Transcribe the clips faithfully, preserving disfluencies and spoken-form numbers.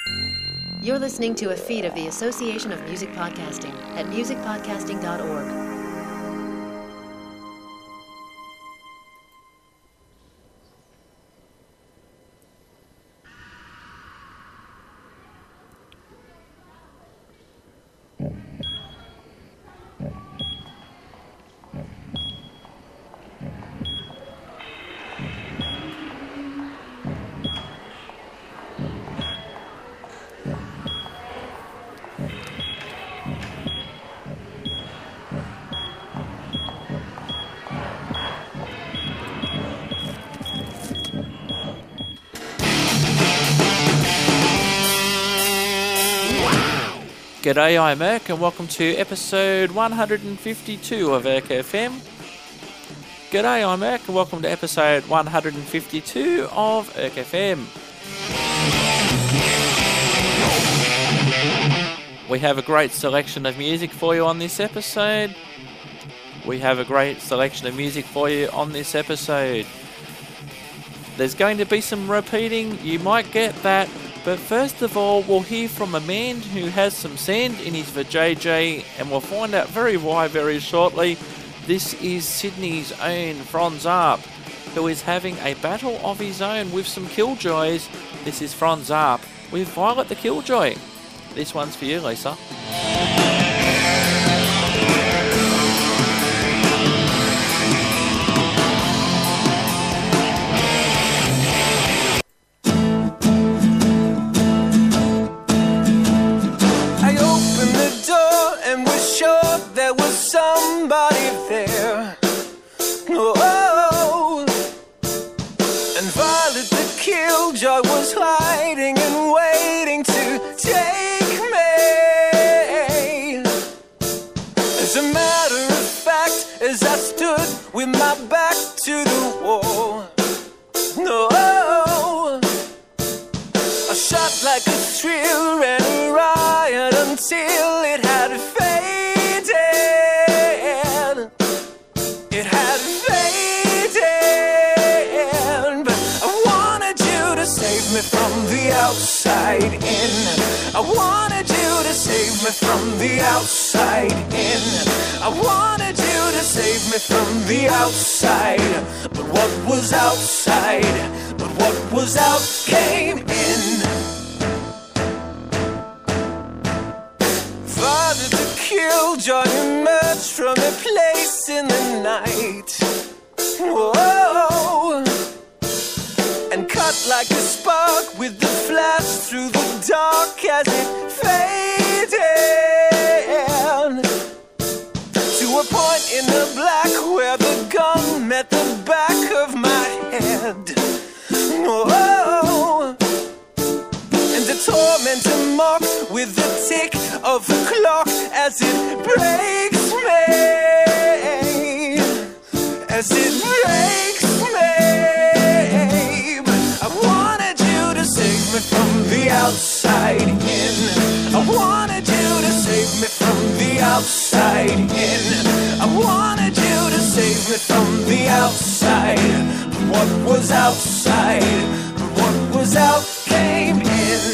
You're listening to a feed of the Association of Music Podcasting at music podcasting dot org. G'day, I'm Irk and welcome to episode one hundred fifty-two of Irk F M. G'day, I'm Irk and welcome to episode one hundred fifty-two of Irk F M. We have a great selection of music for you on this episode. We have a great selection of music for you on this episode. There's going to be some repeating, you might get that. But first of all, we'll hear from a man who has some sand in his vajayjay, and we'll find out very why very shortly. This is Sydney's own Franz Arp, who is having a battle of his own with some killjoys. This is Franz Arp with Violet the Killjoy. This one's for you, Lisa. There was somebody there, oh, and Violet the Killjoy was hiding and waiting to take me. As a matter of fact, as I stood with my back to the wall, no, I shot like a thrill, ran a riot until it had faded. It had faded, but I wanted you to save me from the outside in. I wanted you to save me from the outside in. I wanted you to save me from the outside, but what was outside, but what was out came in. Father the Killjoy emerged from a place in the night, whoa, and cut like a spark with the flash through the dark as it faded to a point in the black where the gun met the back of my head, whoa. And the tormentor mocked with the tick of the clock as it breaks me, as it breaks me. But I wanted you to save me from the outside in. I wanted you to save me from the outside in. I wanted you to save me from the outside. But what was outside, but what was out came in.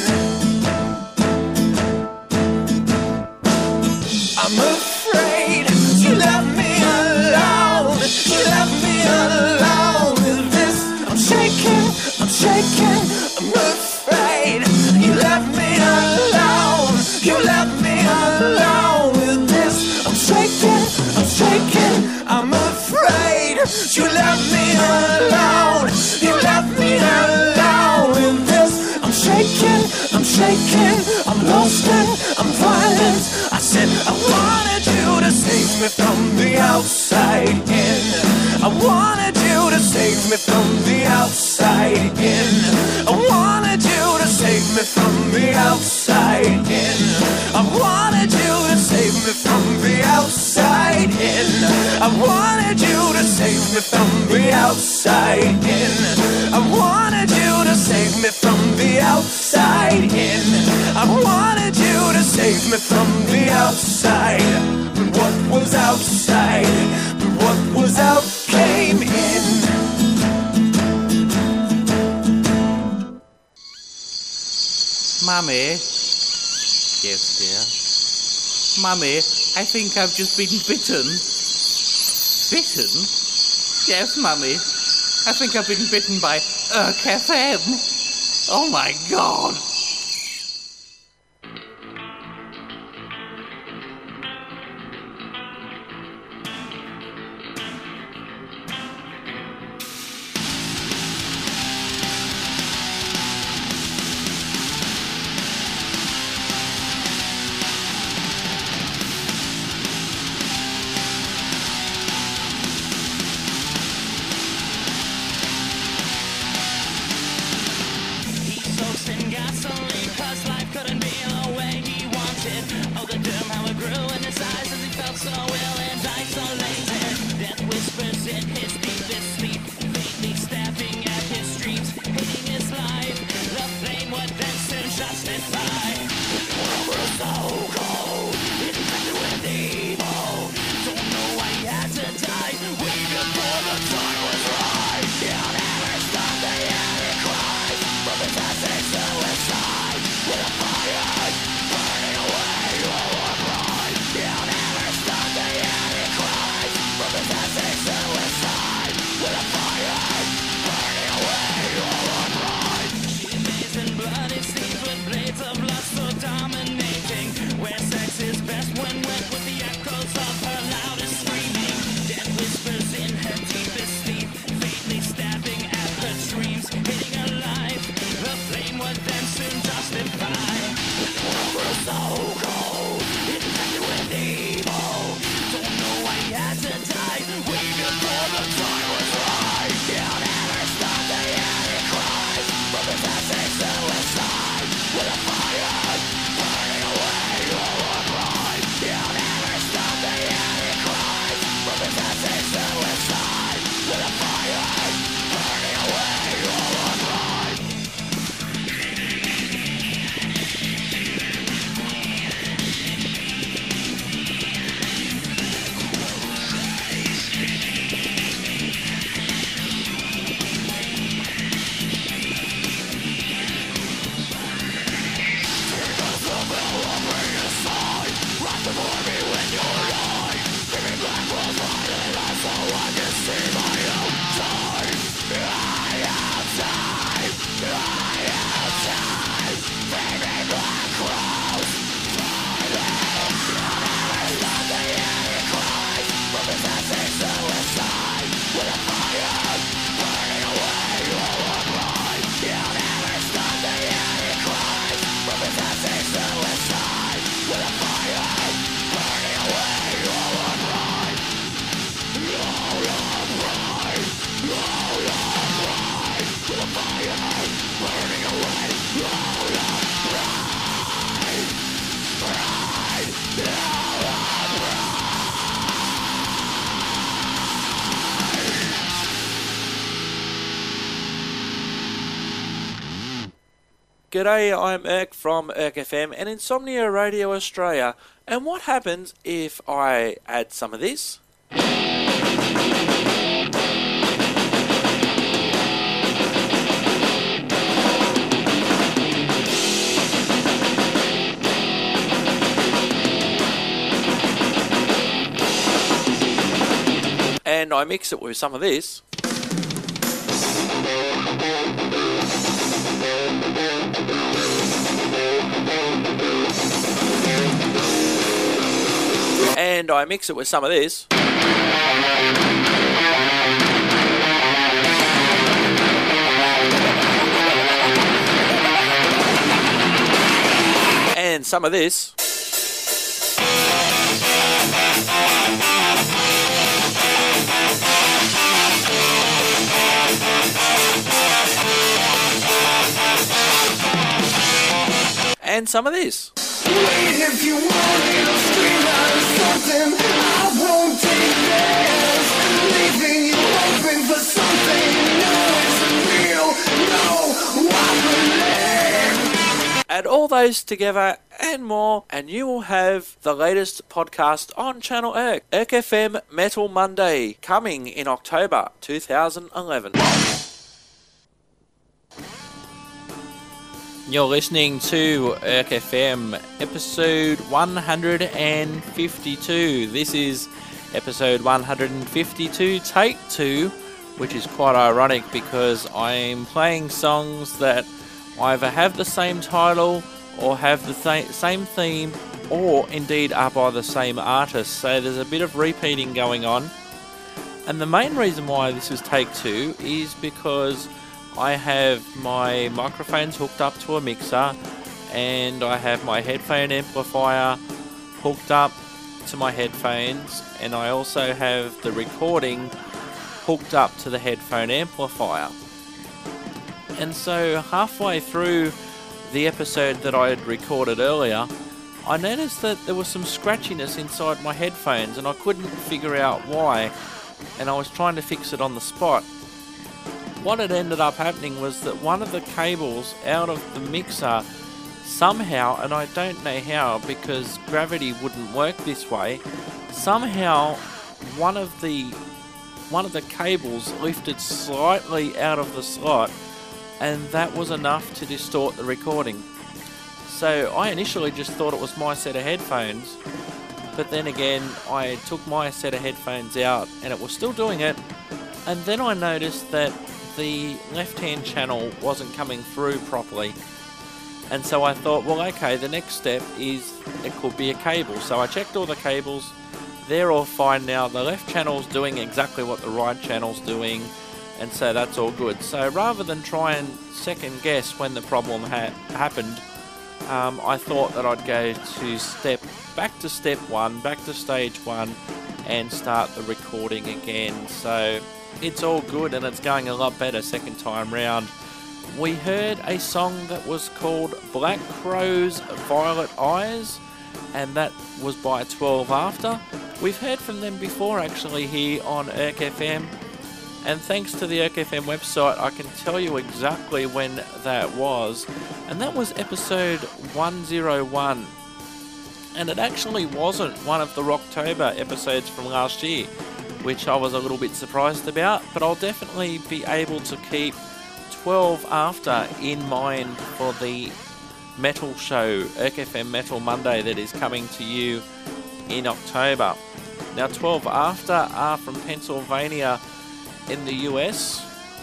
I'm afraid you left me alone. You left me alone with this. I'm shaking, I'm shaking. I'm afraid you left me alone. You left me alone with this. I'm shaking, I'm shaking. I'm afraid you left me alone. You left me alone with this. I'm shaking, I'm shaking. I'm lost and I'm violent. I said I wanted you to save me from the outside in. I wanted you to save me from the outside in. I wanted you to save me from the outside in. I wanted you to save me from the outside in. I wanted you to save me from the outside in. I wanted you to save me from the outside in. I wanted you to save me from the outside. But what was outside, but what was out came in. Mummy? Yes, dear? Mummy, I think I've just been bitten. Bitten? Yes, Mummy. I think I've been bitten by Erk F M. Oh my God. G'day, I'm Erk from Erk F M and Insomnia Radio Australia. And what happens if I add some of this? And I mix it with some of this. And I mix it with some of this. And some of this. And some of this. If you want it, I'll scream out something. I won't take this. Leaving you open for something. No, it's real. No, I believe. Add all those together and more, and you will have the latest podcast on Channel Erk. Erk F M Metal Monday, coming in October two thousand eleven. You're listening to E R C F M, episode one hundred fifty-two. This is episode one hundred fifty-two, take two, which is quite ironic because I'm playing songs that either have the same title or have the th- same theme, or indeed are by the same artist. So there's a bit of repeating going on. And the main reason why this is take two is because I have my microphones hooked up to a mixer, and I have my headphone amplifier hooked up to my headphones, and I also have the recording hooked up to the headphone amplifier. And so halfway through the episode that I had recorded earlier, I noticed that there was some scratchiness inside my headphones, and I couldn't figure out why, and I was trying to fix it on the spot. What had ended up happening was that one of the cables out of the mixer somehow, and I don't know how because gravity wouldn't work this way, somehow one of the one of the cables lifted slightly out of the slot, and that was enough to distort the recording. So I initially just thought it was my set of headphones, but then again I took my set of headphones out and it was still doing it, and then I noticed that the left-hand channel wasn't coming through properly, and so I thought, well, okay, the next step is it could be a cable. So I checked all the cables, they're all fine now, the left channel's doing exactly what the right channel's doing, and so that's all good. So rather than try and second guess when the problem ha- happened, um, I thought that I'd go to step back to step one, back to stage one, and start the recording again. So it's all good, and it's going a lot better second time round. We heard a song that was called Black Crow's Violet Eyes, and that was by twelve After. We've heard from them before actually here on E R C F M, and thanks to the E R C F M website I can tell you exactly when that was, and that was episode one oh one. And it actually wasn't one of the Rocktober episodes from last year, which I was a little bit surprised about, but I'll definitely be able to keep twelve After in mind for the metal show, E R C F M Metal Monday, that is coming to you in October. Now, twelve After are from Pennsylvania in the U S,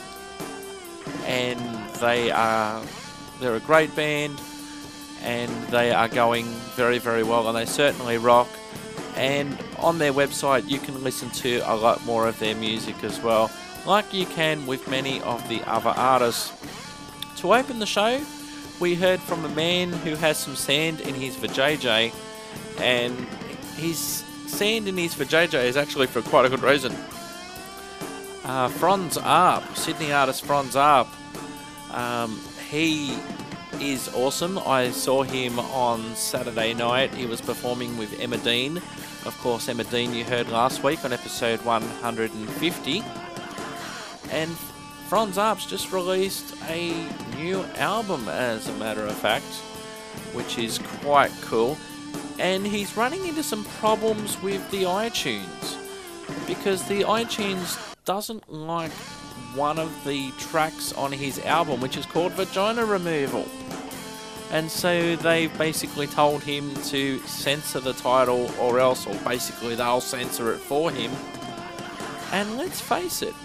and they are they're a great band, and they are going very, very well, and they certainly rock. And on their website you can listen to a lot more of their music as well, like you can with many of the other artists. To open the show, we heard from a man who has some sand in his vajayjay, and his sand in his vajayjay is actually for quite a good reason. Uh, Franz Arp, Sydney artist Franz Arp, um, he is awesome. I saw him on Saturday night. He was performing with Emma Dean. Of course, Emma Dean you heard last week on episode one hundred fifty. And Franz Arp's just released a new album, as a matter of fact, which is quite cool. And he's running into some problems with the iTunes, because the iTunes doesn't like one of the tracks on his album, which is called Vagina Removal. And so they basically told him to censor the title, or else, or basically they'll censor it for him. And let's face it,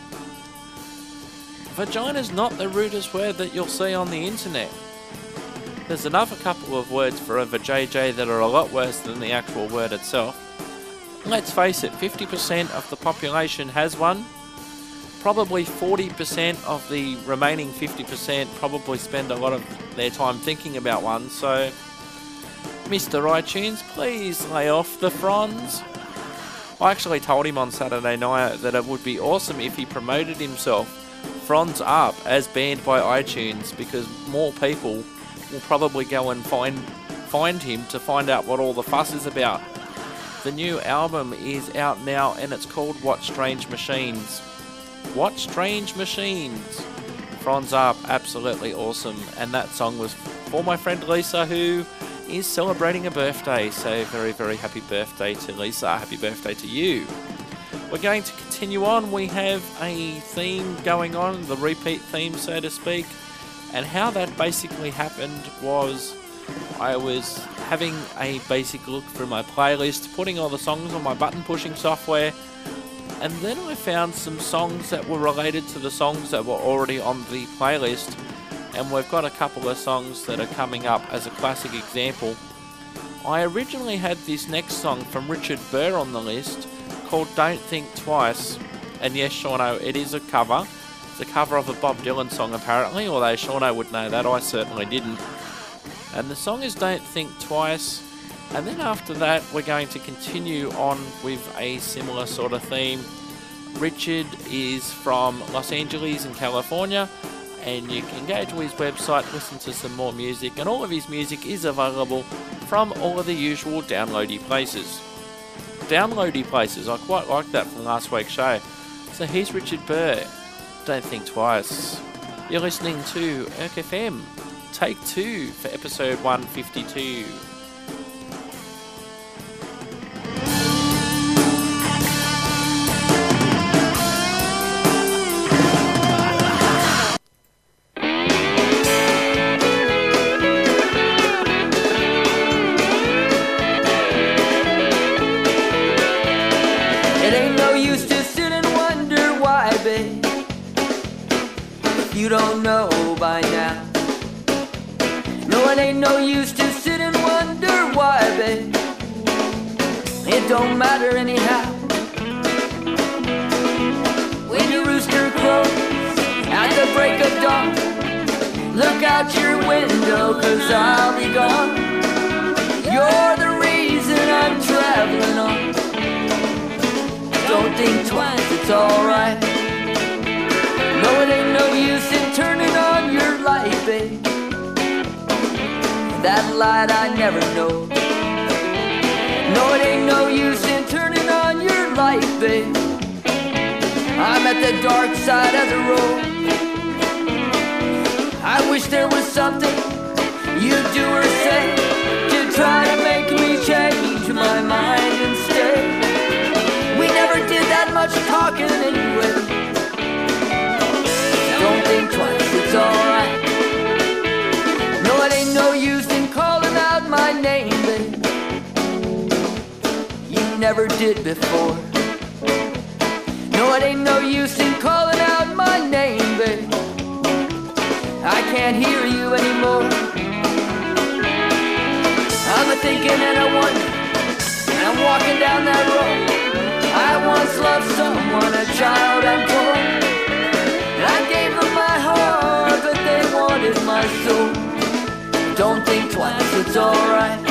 vagina's not the rudest word that you'll see on the internet. There's another couple of words for a vajayjay that are a lot worse than the actual word itself. Let's face it, fifty percent of the population has one. Probably forty percent of the remaining fifty percent probably spend a lot of their time thinking about one. So, Mister iTunes, please lay off the Franz. I actually told him on Saturday night that it would be awesome if he promoted himself, Franz Arp, as banned by iTunes, because more people will probably go and find find him to find out what all the fuss is about. The new album is out now, and it's called What Strange Machines. What Strange Machines. Franz Arp, absolutely awesome. And that song was for my friend Lisa, who is celebrating a birthday. So very, very happy birthday to Lisa. Happy birthday to you. We're going to continue on. We have a theme going on, the repeat theme, so to speak. And how that basically happened was I was having a basic look through my playlist, putting all the songs on my button pushing software, and then I found some songs that were related to the songs that were already on the playlist, and we've got a couple of songs that are coming up as a classic example. I originally had this next song from Richard Burr on the list called Don't Think Twice, and yes, Shauno, it is a cover. It's a cover of a Bob Dylan song apparently, although Shauno would know that, I certainly didn't. And the song is Don't Think Twice, and then after that we're going to continue on with a similar sort of theme. Richard is from Los Angeles in California, and you can go to his website, listen to some more music, and all of his music is available from all of the usual downloady places. Downloady places, I quite like that from last week's show. So here's Richard Burr, Don't Think Twice. You're listening to E R C F M, take two for episode one fifty-two. You don't know by now. No, it ain't no use to sit and wonder why, babe. It don't matter anyhow. When your rooster crows at the break of dawn, look out your window, cause I'll be gone. You're the reason I'm traveling on. Don't think twice, it's alright. No, it ain't no use in turning on your light, babe. That light I never know. No, it ain't no use in turning on your light, babe. I'm at the dark side of the road. I wish there was something you'd do or say to try to make me change my mind and stay. We never did that much talking anyway. Don't think twice, it's alright. No, it ain't no use in calling out my name, babe. You never did before. No, it ain't no use in calling out my name, babe. I can't hear you anymore. I'm a thinking and I wonder, and I'm walking down that road. I once loved someone, a child I'm torn. I gave them my heart, but they wanted my soul. Don't think twice, it's alright.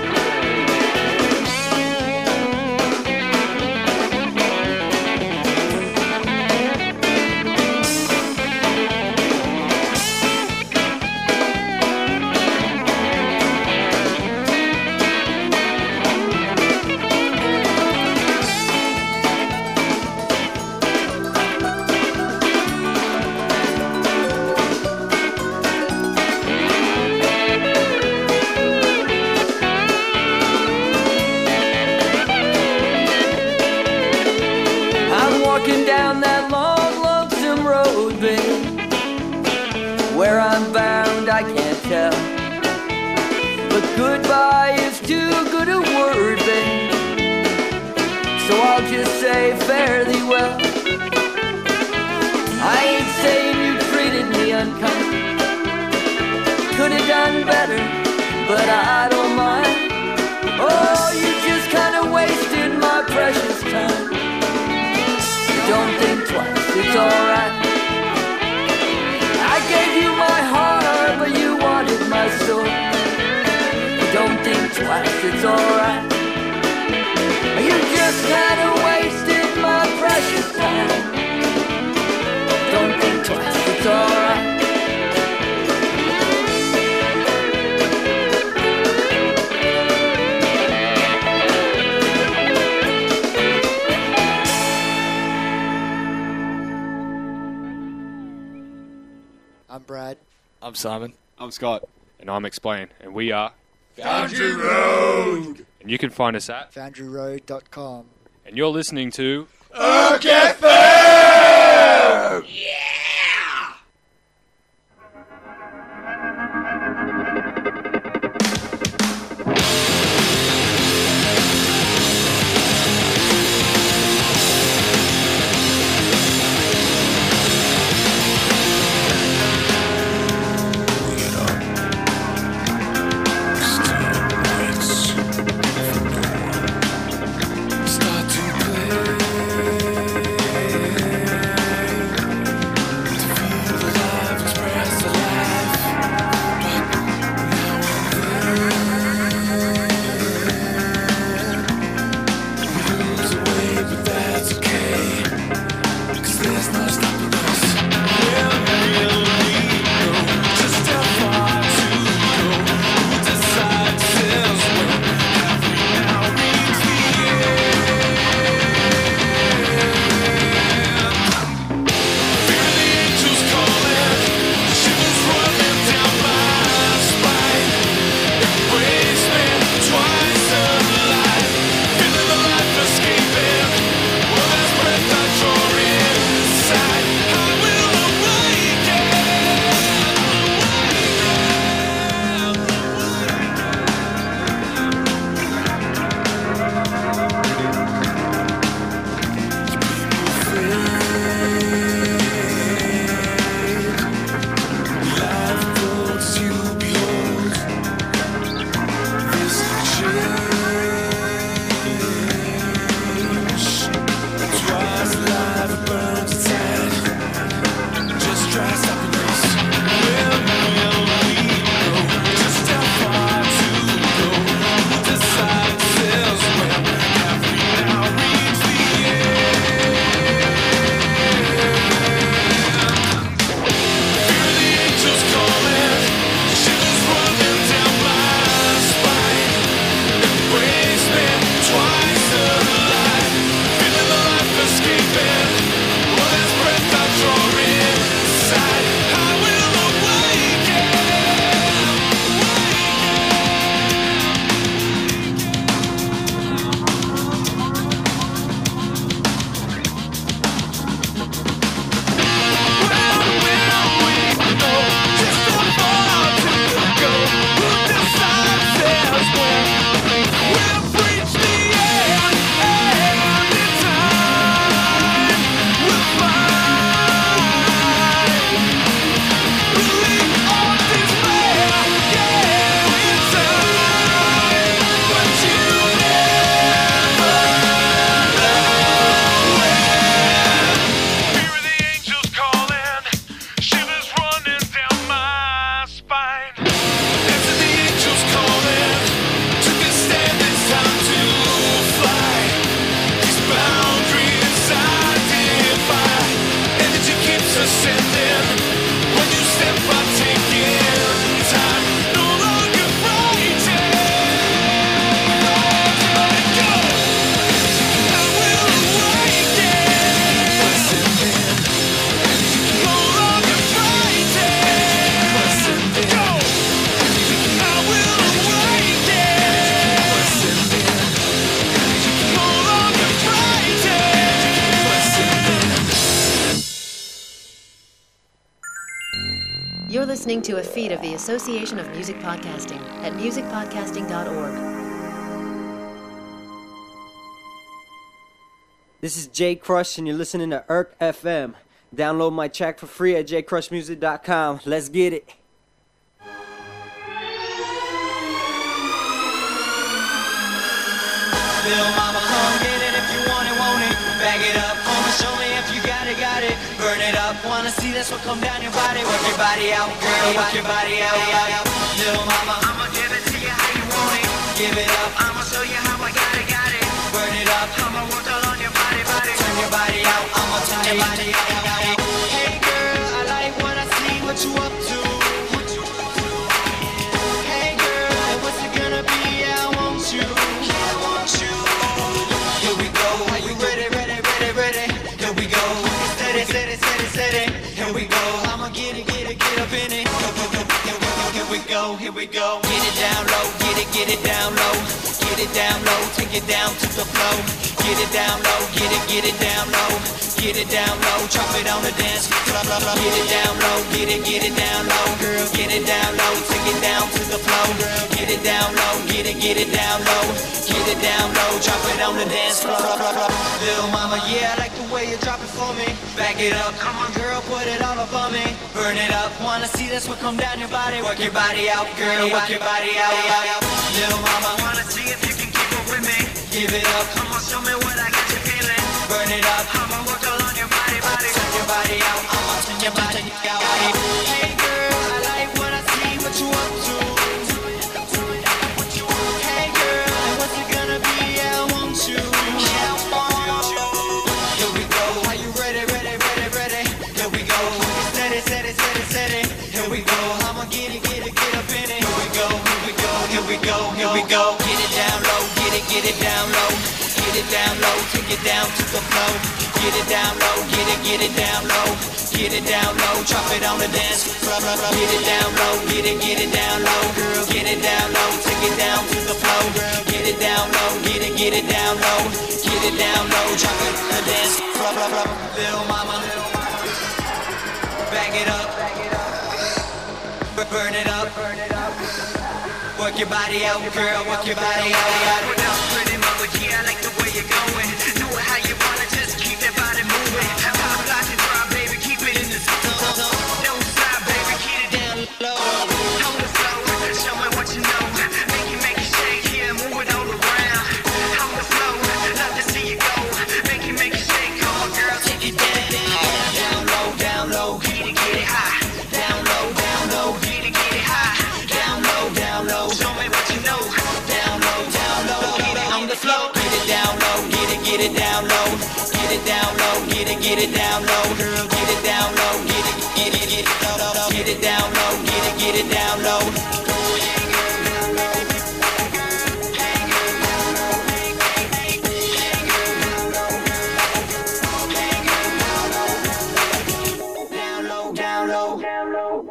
Down that long, lonesome road, babe. Where I'm bound, I can't tell. But goodbye is too good a word, babe. So I'll just say fare thee well. I ain't saying you treated me unkind. Could've done better, but I don't mind. Oh, you just kinda wasted my precious time. Don't think twice, it's alright. I gave you my heart, but you wanted my soul. Don't think twice, it's alright. You just kinda wasted my precious time. Don't think twice, it's alright. I'm Brad. I'm Simon. I'm Scott. And I'm Explain. And we are Foundry Road. And you can find us at foundry road dot com. And you're listening to E R C F M! Yeah! listening to a feed of the Association of Music Podcasting at music podcasting dot org. This is J Crush, and you're listening to Irk F M. Download my track for free at j crush music dot com. Let's get it. Little mama, come get it if you want it, want it. Bag it up, come and show me if you got it, got it. Burn it up, wanna see this one come down your body. Work your body out, girl, work your body out, out. Little mama, I'ma give it to you how you want it. Give it up, I'ma show you how I got it, got it. Burn it up, I'ma work all on your body, body. Turn your body out, I'ma turn your body out, out. Hey girl, I like when I see what you up to. Hey girl, what's it gonna be? I want you. I want you. Here we go. Are you ready, ready, ready, ready? Here we go. Steady, steady, steady, steady. Here we go. I'ma get it, get it, get up in it. Go, go, go, here we go, here we go, here we go. Get it down low, get it, get it down low. Get it down low, take it down to the floor. Get it down low, get it, get it down low. Get it down low, drop it on the dance floor. Get it down low, get it, get it down low. Girl, get it down low, take it down to the floor. Get it down low, get it, get it down low. Get it down low, drop it on the dance floor. Little mama, yeah, I like the way you drop it for me. Back it up, come on girl, put it all up on me. Burn it up, wanna see this one come down your body. Work your body out, girl, work your body out, out. Little mama, wanna see if you can keep up with me. Give it up, come on, show me what I got you feeling. Burn it up, I'ma work all on your body, body. Turn your body out, I'ma turn your body out. Hey girl, I like when I see what you up to. Hey girl, what's it gonna be? I want you. I want you. Here we go. Are you ready, ready, ready, ready? Here we go. Steady, steady, steady, steady. Here we go. I'ma get it, get it, get up in it. Here we go, here we go, here we go, here we go. Get it down low, get it, get it down low. Get it down low, take it down to the floor. Get it down low, get it, get it down low. Get it down low, drop it on the dance floor. Get it down low, get it, get it down low. Girl, get it down low, take it down to the floor. Get it down low, get it, get it down low. Get it down low, drop it on the dance floor. Little mama, bag it up, burn it up. Work your body out, girl, work your body out, out. Without pretty mama, yeah, I like the way you're going. Do it how you wanna, just keep that body moving. Pop, lock, and drop, baby, keep it in the zone. Don't stop, baby, keep it down low. On the floor, show me what you know. Make it, make it shake, yeah, move it all around. On the floor, love to see you go. Make it, make it shake, come on, girl, take it down. Down low, down low, get it, get it high. Down low, down low, get it, get it high. Down low, down low, show me what you know. Down low, down low, get it on the floor. Get it down low, get it, get it down low. Get it down low, get it, get it down low. Girl, get it down low, get it, get it, get it low, low. Get it down low, get it, get it down low. Down low, down low, down low.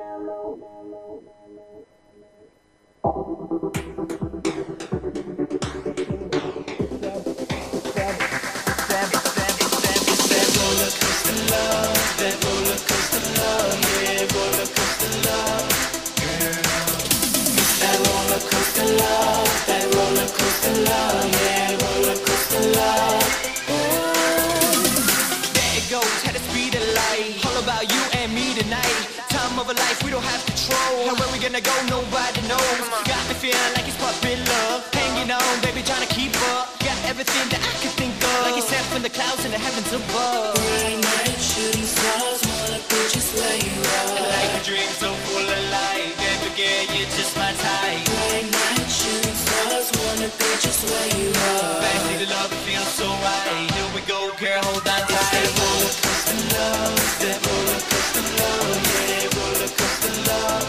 Gonna go, nobody knows. Got me feeling like it's puppy love. Hanging on, baby, trying to keep up. Got everything that I could think of. Like you sent from the clouds in the heavens above. Bright night, shooting stars, wanna be just where you are. Like a dream so full of light, baby girl, you're just my type. Bright night, shooting stars, wanna be just where you are. Fancy the love, it feels so right. Here we go, girl, hold on tight. It's that roller coaster love, that roller coaster love, yeah, roller coaster love.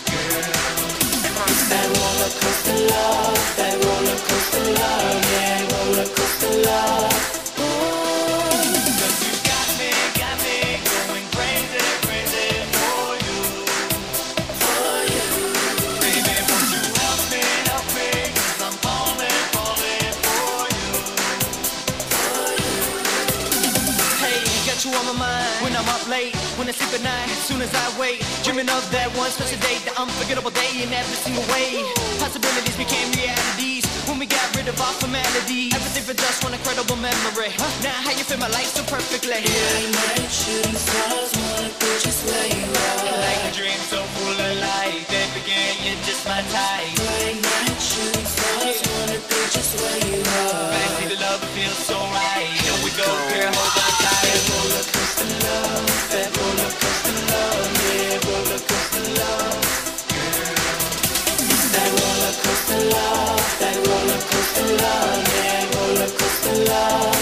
That roller coaster love, that roller coaster love, yeah, roller coaster love. Cause you got me, got me going crazy, crazy for you, for you. Baby, won't you help me, help me, cause I'm falling, falling for you, for you. Hey, got you on my mind when I'm up up late, when I sleep at night, as soon as I wake, dreaming of that one special date, the unforgettable day in every single way. Possibilities became realities when we got rid of our formality. Everything for just one incredible memory. Now how you feel my life so perfectly. Late night shooting stars, wanna go just where you are. Like a dream so full of life, that began, you're just my type. Late night shooting stars, wanna go just where you are. Fancy the love, it feels so right. Here we go, girl, hold on tight. That roller coaster love, that roller coaster love, yeah, roller coaster love, girl. It's that roller coaster love, that roller coaster love, yeah, roller coaster love.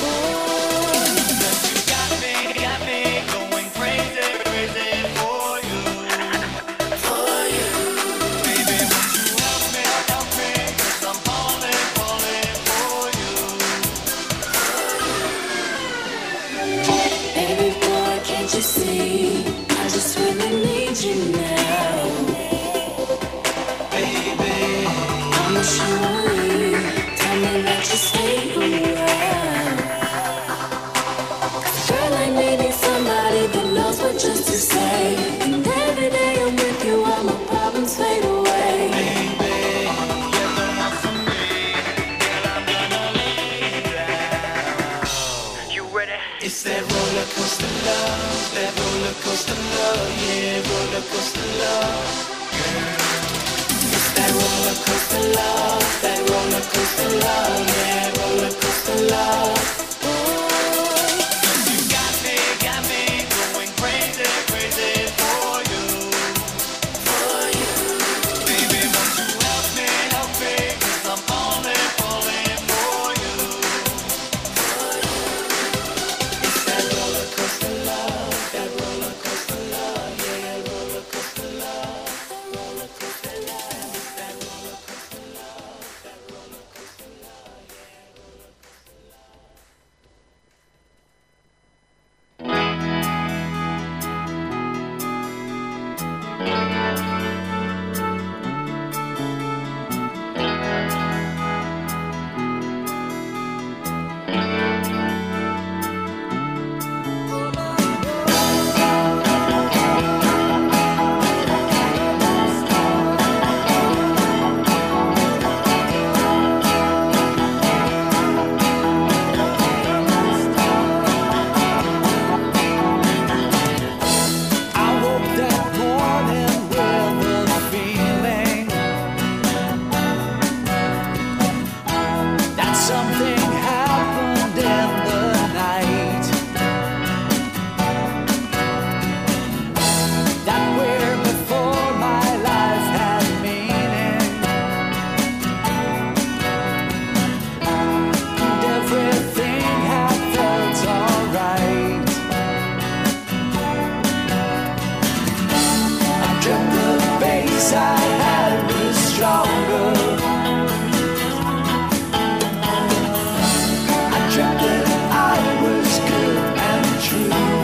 You got me, got me going crazy, crazy for you, for you. Baby, won't you help me, help me, 'cause I'm falling, falling for you. Baby boy, can't you see? I just really need you now. Baby, I'm sure. Tell me that you stay around. 'Cause girl, I need somebody that knows what just to say. And every day I'm with you, all my problems fade away. baby, you're the one for me. Girl, I'm gonna lay down. You ready? It's that roller coaster love, that roller coaster love, yeah, roller coaster love, girl. It's that roller coaster love, that roller coaster love, yeah, roller coaster love. You got me, got me going crazy, crazy for you, For you. baby, won't you help me, help me, 'cause I'm falling, falling for you. It's that roller coaster love, that roller coaster love, yeah, roller coaster love, roller coaster love, it's that roller coaster love, that roller coaster love, yeah, roller I woke that morning with a feeling that something happened in the night, that where before my life had meaning, and everything had felt alright. I dreamt the bass I had was stronger. I dreamt that I was good and true.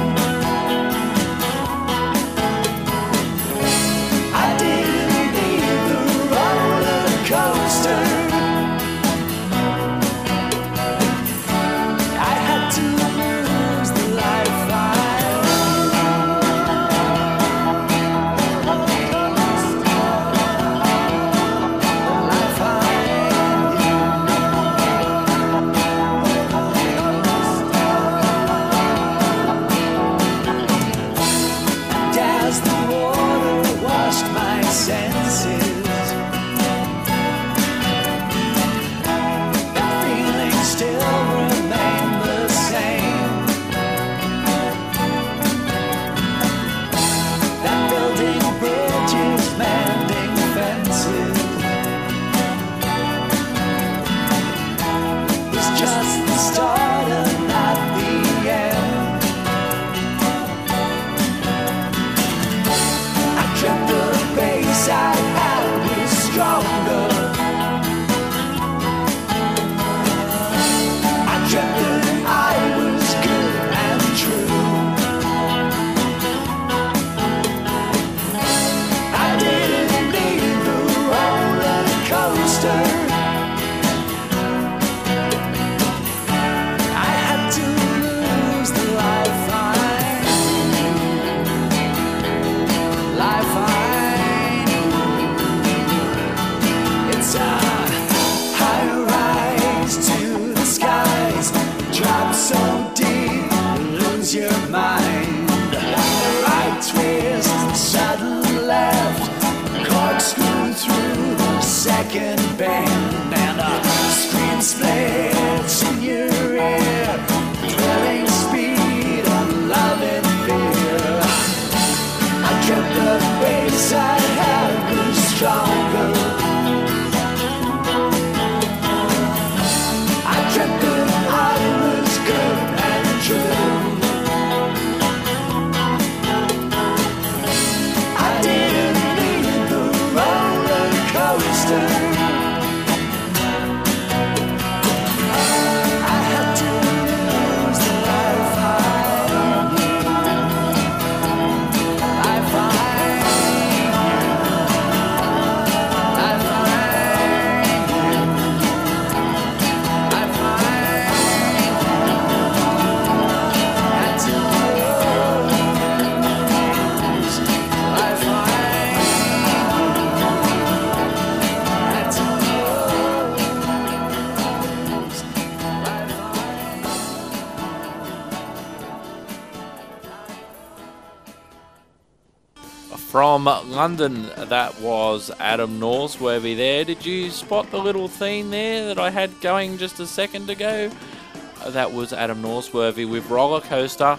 I didn't need the roller coaster. I had to lose the life I as the water washed my senses, that feeling still remained the same. That building bridges, mending fences was just the start and not the end. I dreamt the bass I had was stronger. I dreamt that I was good and true. I didn't need the roller coaster. From London, that was Adam Norsworthy there. Did you spot the little theme there that I had going just a second ago? That was Adam Norsworthy with Roller Coaster.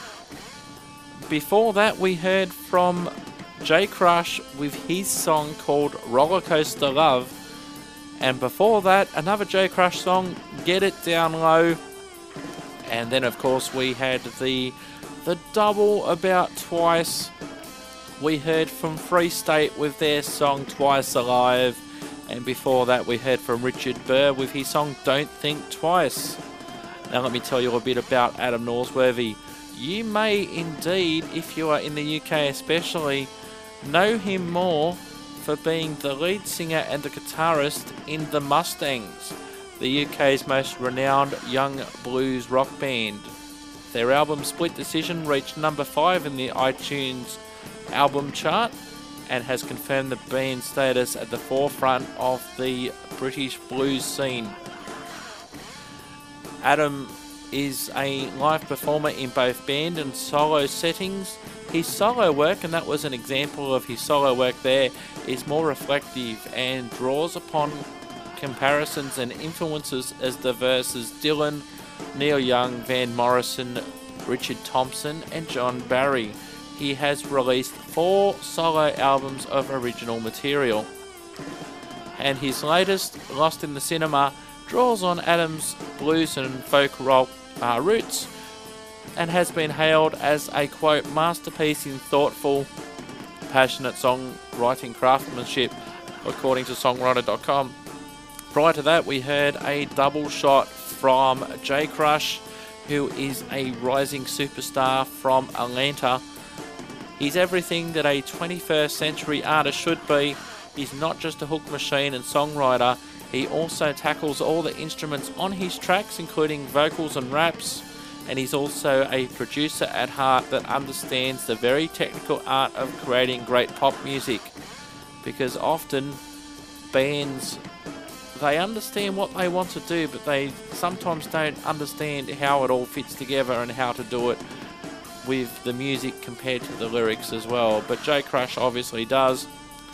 Before that, we heard from J Crush with his song called Roller Coaster Love. And before that, another J Crush song, Get It Down Low. And then, of course, we had the, the double About Twice. We heard from Free State with their song Twice Alive, and before that we heard from Richard Burr with his song Don't Think Twice. Now let me tell you a bit about Adam Norsworthy. You may indeed, if you are in the U K especially, know him more for being the lead singer and the guitarist in The Mustangs, the U K's most renowned young blues rock band. Their album Split Decision reached number five in the iTunes album chart and has confirmed the band's status at the forefront of the British blues scene. Adam is a live performer in both band and solo settings. His solo work, and that was an example of his solo work there, is more reflective and draws upon comparisons and influences as diverse as Dylan, Neil Young, Van Morrison, Richard Thompson and John Barry. He has released four solo albums of original material. And his latest, Lost in the Cinema, draws on Adam's blues and folk rock uh, roots and has been hailed as a, quote, masterpiece in thoughtful, passionate songwriting craftsmanship, according to songwriter dot com. Prior to that, we heard a double shot from J Crush, who is a rising superstar from Atlanta. He's everything that a twenty-first century artist should be. He's not just a hook machine and songwriter, he also tackles all the instruments on his tracks, including vocals and raps, and he's also a producer at heart that understands the very technical art of creating great pop music, because often bands, they understand what they want to do, but they sometimes don't understand how it all fits together and how to do it with the music compared to the lyrics as well. But J Crush obviously does.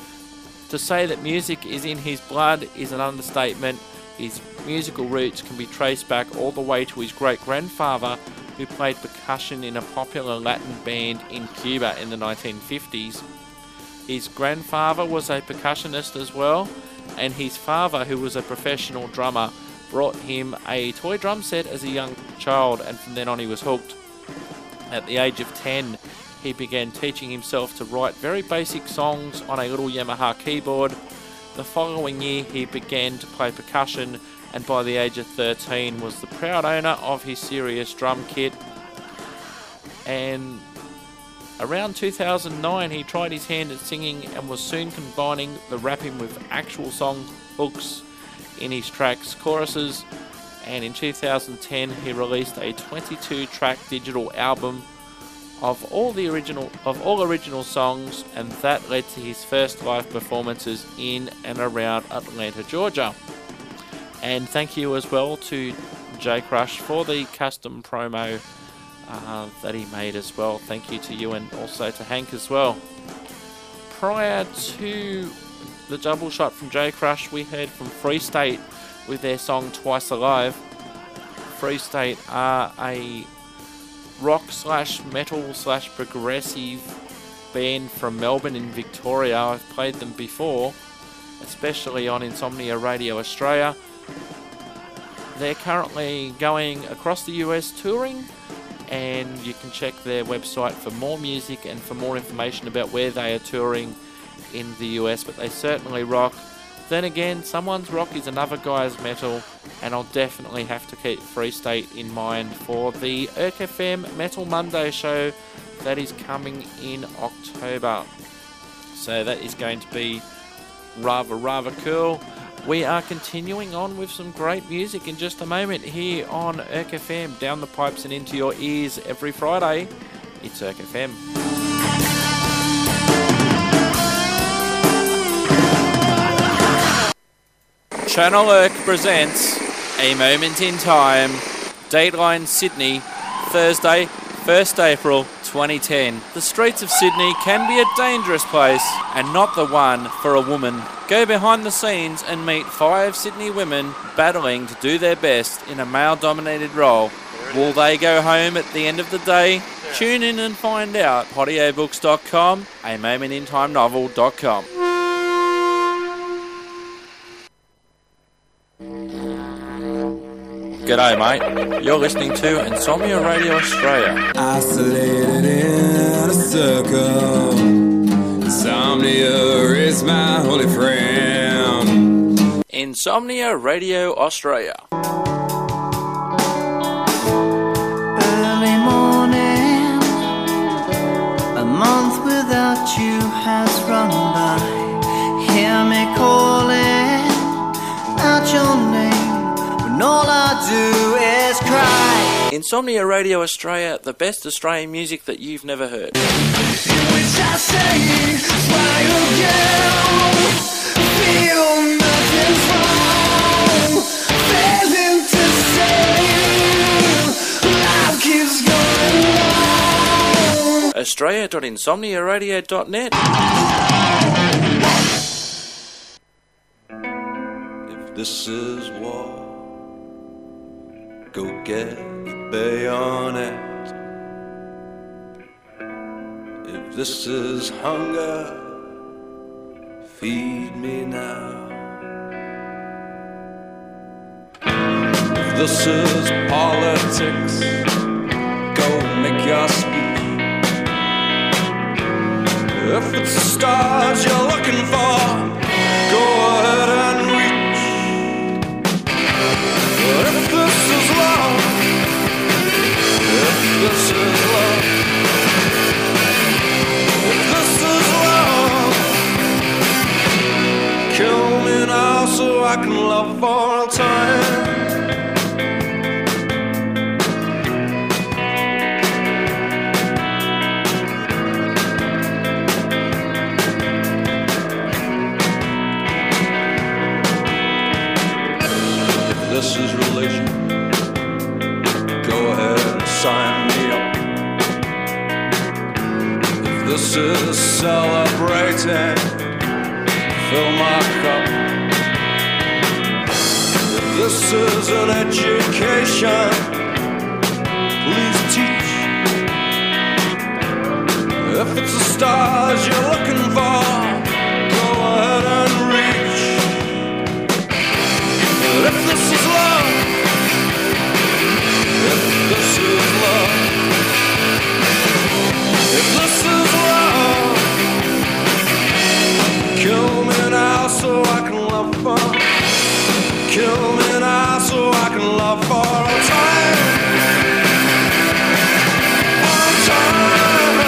To say that music is in his blood is an understatement. His musical roots can be traced back all the way to his great-grandfather, who played percussion in a popular Latin band in Cuba in the nineteen fifties. His grandfather was a percussionist as well, and his father, who was a professional drummer, brought him a toy drum set as a young child, and from then on he was hooked. At the age of ten, he began teaching himself to write very basic songs on a little Yamaha keyboard. The following year, he began to play percussion, and by the age of thirteen was the proud owner of his Sirius drum kit. And around two thousand nine, he tried his hand at singing and was soon combining the rapping with actual song hooks in his tracks, choruses. And in two thousand ten, he released a twenty-two track digital album of all the original of all original songs, and that led to his first live performances in and around Atlanta, Georgia. And thank you as well to J Crush for the custom promo uh, that he made as well. Thank you to you, and also to Hank as well. Prior to the double shot from J Crush, we heard from Free State with their song Twice Alive. Free State are a rock slash metal slash progressive band from Melbourne in Victoria. I've played them before, especially on Insomnia Radio Australia. They're currently going across the U S touring, and you can check their website for more music and for more information about where they are touring in the U S, but they certainly rock. Then again, someone's rock is another guy's metal, and I'll definitely have to keep Free State in mind for the E R C F M Metal Monday show that is coming in October. So that is going to be rather, rather cool. We are continuing on with some great music in just a moment here on E R C F M. Down the pipes and into your ears every Friday. It's E R C F M. Channel E R C presents A Moment in Time, Dateline Sydney, Thursday, first April twenty ten. The streets of Sydney can be a dangerous place, and not the one for a woman. Go behind the scenes and meet five Sydney women battling to do their best in a male-dominated role. Will they go home at the end of the day? Tune in and find out. Podio books dot com, a moment in time novel dot com. G'day mate, you're listening to Insomnia Radio Australia. Isolated in a circle, insomnia is my holy friend. Insomnia Radio Australia. Early morning, a month without you has run by. Hear me calling out your name, when all I do is cry. Insomnia Radio Australia, the best Australian music that you've never heard. In which I say, smile again, feel nothing's wrong, failing to say, life keeps going on. australia dot insomnia radio dot net. If this is war, go get the bayonet. If this is hunger, feed me now. If this is politics, go make your speech. If it's the stars you're looking for, go ahead and reach. But if this is love, if this is love, if this is love, kill me now so I can love for all time. This is relation, go ahead and sign me up. If this is celebrating, fill my cup. If this is an education, please teach. If it's the stars you're looking for, go ahead and reach. But if this is love, if this is love, if this is love, kill me now so I can love for, kill me now so I can love for all time, all time,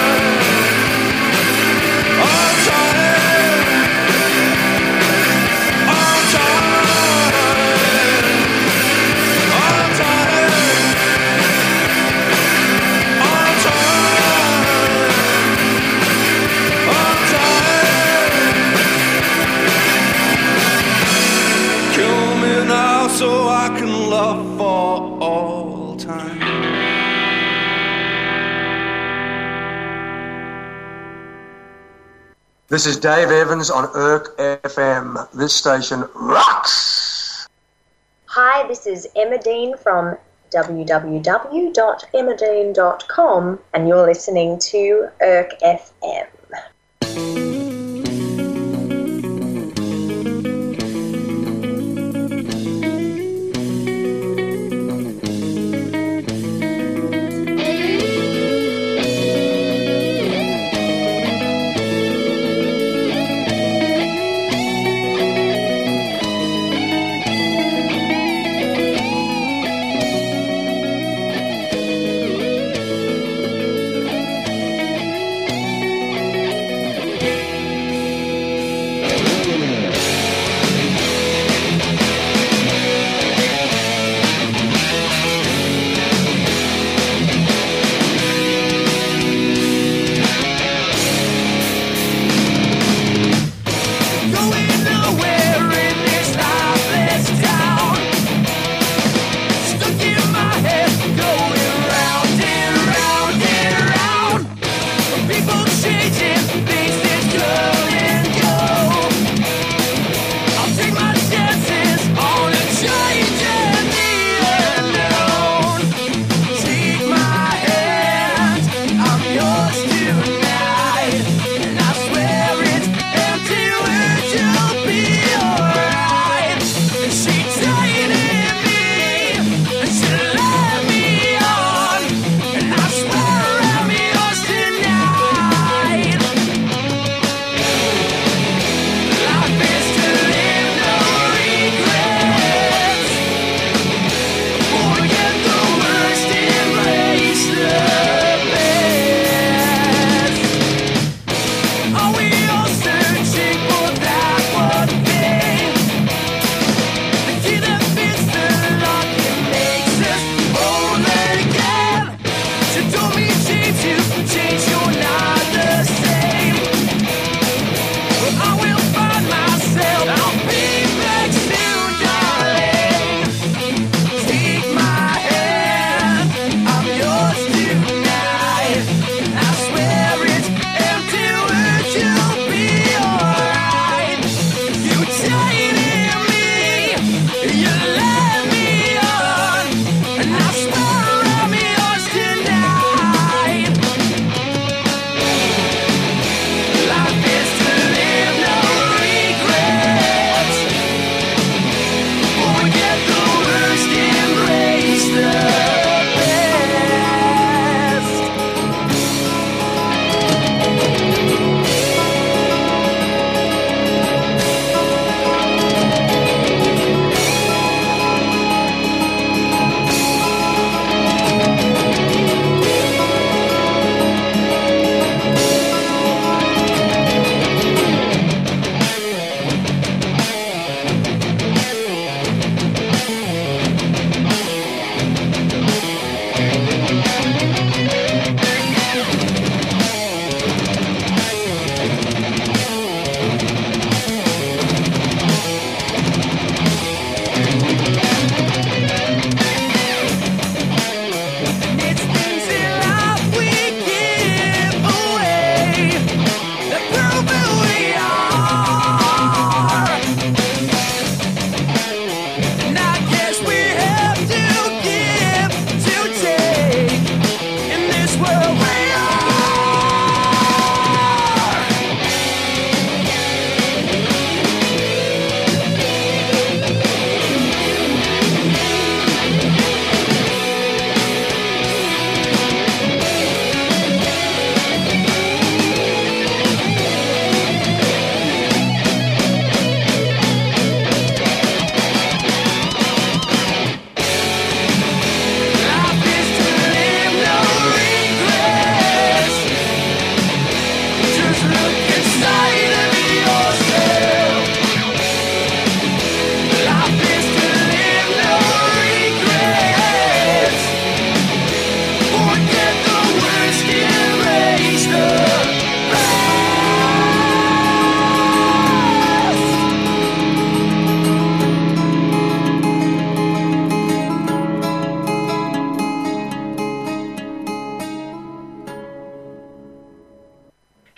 all time, all time. All time, all time. love for all time. This is Dave Evans on Irk F M. This station rocks! Hi, this is Emma Dean from w w w dot emma dean dot com and you're listening to Irk F M.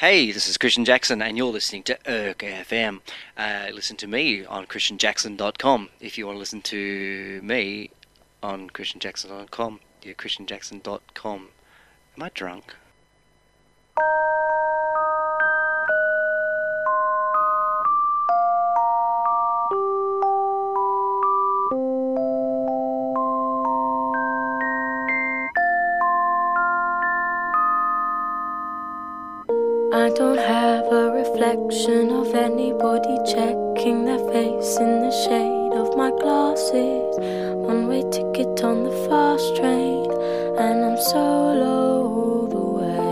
Hey, this is Christian Jackson, and you're listening to Irk F M. Uh, listen to me on christian jackson dot com. If you want to listen to me on christian jackson dot com, yeah, christian jackson dot com. Am I drunk? I don't have a reflection of anybody checking their face in the shade of my glasses. One-way ticket on the fast train, and I'm solo all the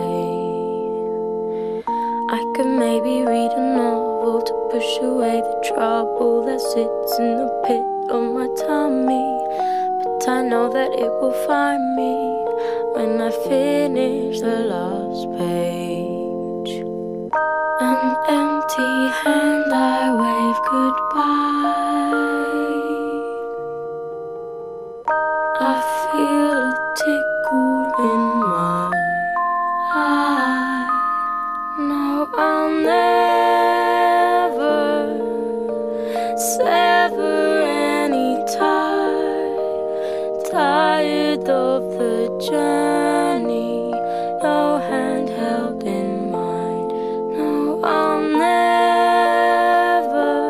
way. I could maybe read a novel to push away the trouble that sits in the pit of my tummy, but I know that it will find me when I finish the last page. An empty hand, I wave goodbye. I feel a tickle in my eye. No, I'll never sever any tie. Tired of the journey, no hand held in mine. I'll never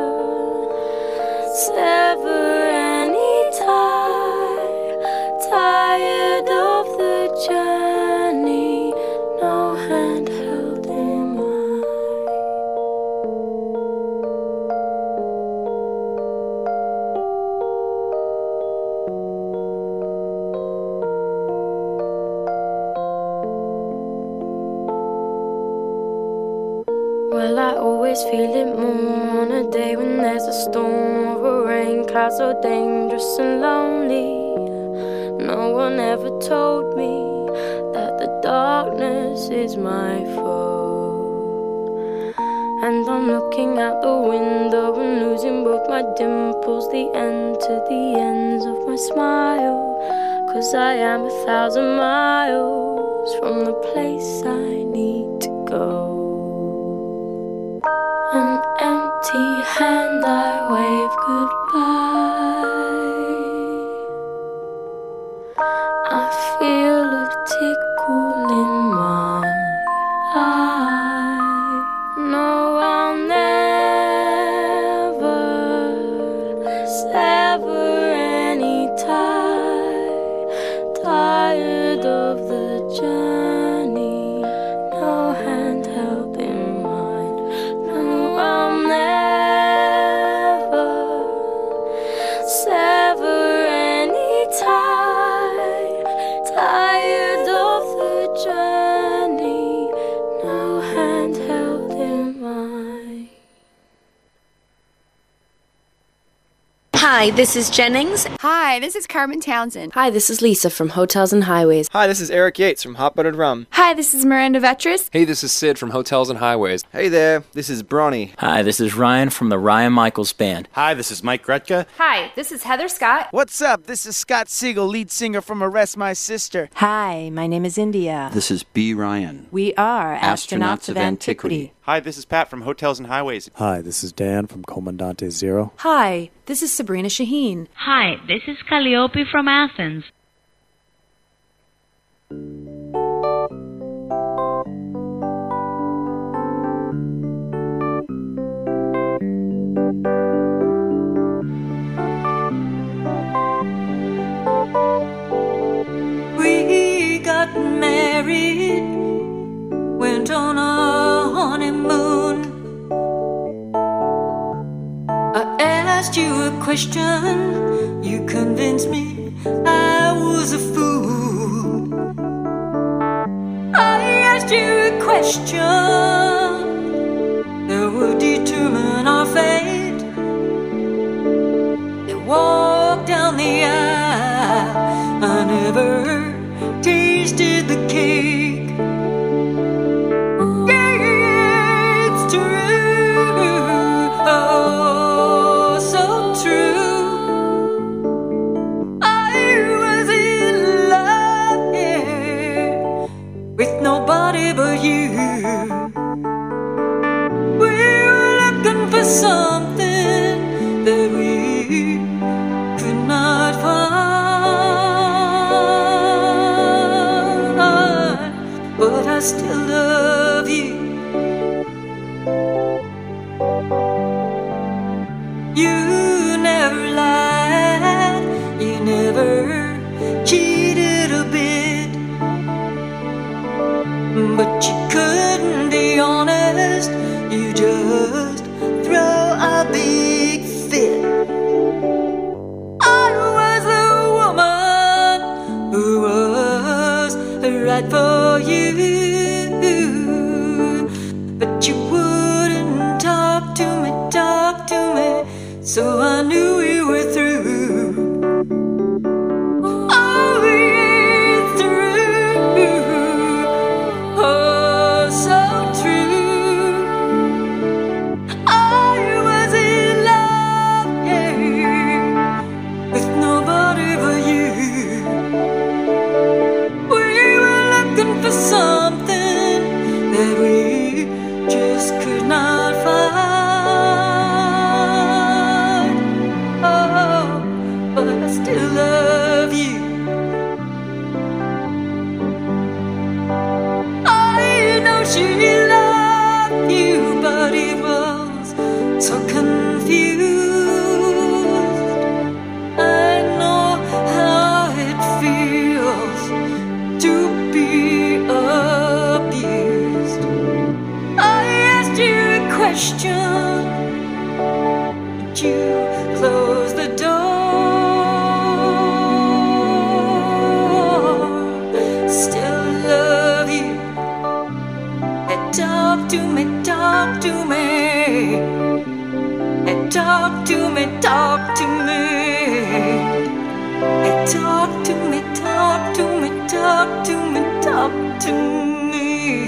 sever any tie. Tired of the journey, no hand held in mine. Well, I always feel it more on a day when there's a storm or a rain cloud so dangerous and lonely. No one ever told me that the darkness is my foe. And I'm looking out the window and losing both my dimples, the end to the ends of my smile. 'Cause I am a thousand miles from the place I need to go. An empty hand, I wave goodbye. I feel a tickle in my eye. No, I'll never sever any tie. Tired of the journey, no hand held in mine. No, I'll never sever any tie. Tired of the journey, no hand held in mine. Hi, this is Jennings. Hi, this is Carmen Townsend. Hi, this is Lisa from Hotels and Highways. Hi, this is Eric Yates from Hot Buttered Rum. Hi, this is Miranda Vetras. Hey, this is Sid from Hotels and Highways. Hey there, this is Bronny. Hi, this is Ryan from the Ryan Michaels Band. Hi, this is Mike Gretka. Hi, this is Heather Scott. What's up? This is Scott Siegel, lead singer from Arrest My Sister. Hi, my name is India. This is B. Ryan. We are Astronauts, Astronauts of, of Antiquity. Antiquity. Hi, this is Pat from Hotels and Highways. Hi, this is Dan from Comandante Zero. Hi, this is Sabrina Shaheen. Hi, this is Calliope from Athens. We got married, went on a honeymoon. I asked you a question, you convinced me I was a fool. I asked you a question that would determine our fate. They walked down the aisle, I never tasted the cake. Yeah, it's true, oh, so true. I was in love, yeah, with nobody but you. still love you. You never lied, you never cheated a bit, but you couldn't be honest, you just throw a big fit. I was the woman who was right for you, but you wouldn't talk to me, talk to me, so I knew we were through. Oh, we're through. Oh, so true. I was in love, yeah, with nobody but you. We were looking for something that we just could not find. Oh, but I still love you. I know she loved you, but it was so confused. I know how it feels to be abused. I asked you a question, but you closed the door. Still love you. And talk to me, talk to me. And talk to me, talk to me. And talk to me, talk to me, talk to me, talk to me.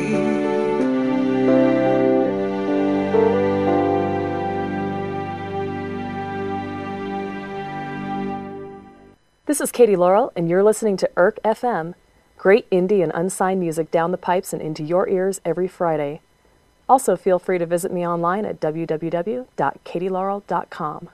This is Katie Laurel, and you're listening to I R C F M. Great indie and unsigned music down the pipes and into your ears every Friday. Also, feel free to visit me online at w w w dot katie laurel dot com.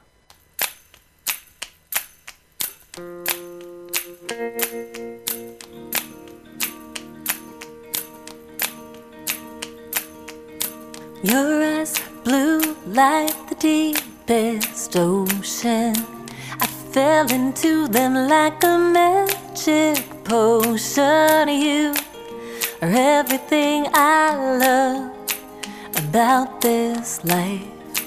Your eyes are blue like the deepest ocean. I fell into them like a magic potion. You are everything I love about this life.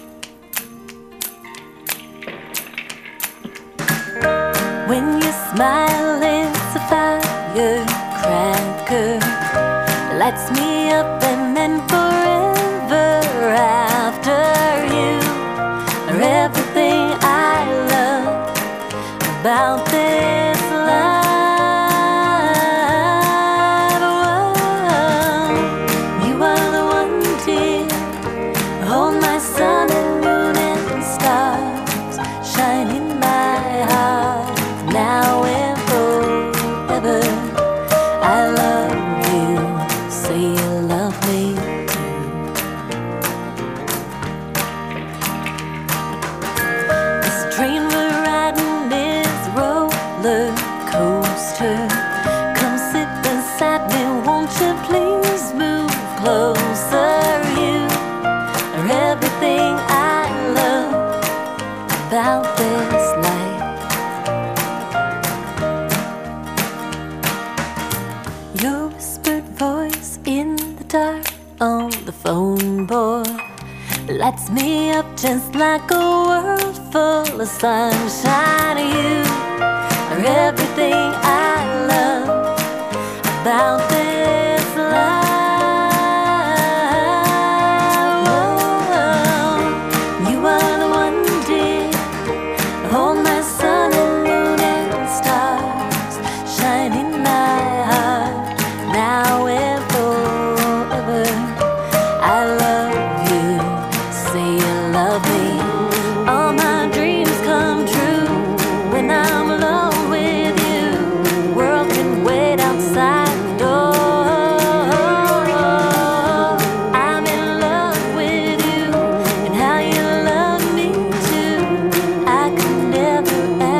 When you smile, it's a firecracker, lights me up and then forever after. You are everything I love about this life. Whoa. You are the one, dear, hold my sun and moon and stars, shine in my heart now and forever. I love you, say you love me too. This train we're riding is roller coaster. Come sit beside me, won't you please move closer? You are everything I love about this life. Your whispered voice in the dark on the phone board lights me up just like a world full of sunshine. You are everything I love about this life. Whoa. You are the one, dear, hold my sun and moon and stars, shine in my heart now and forever. I love you, say you love me. All my dreams come true when I'm alone with you. The world can wait outside the door. I'm in love with you and how you love me too. I could never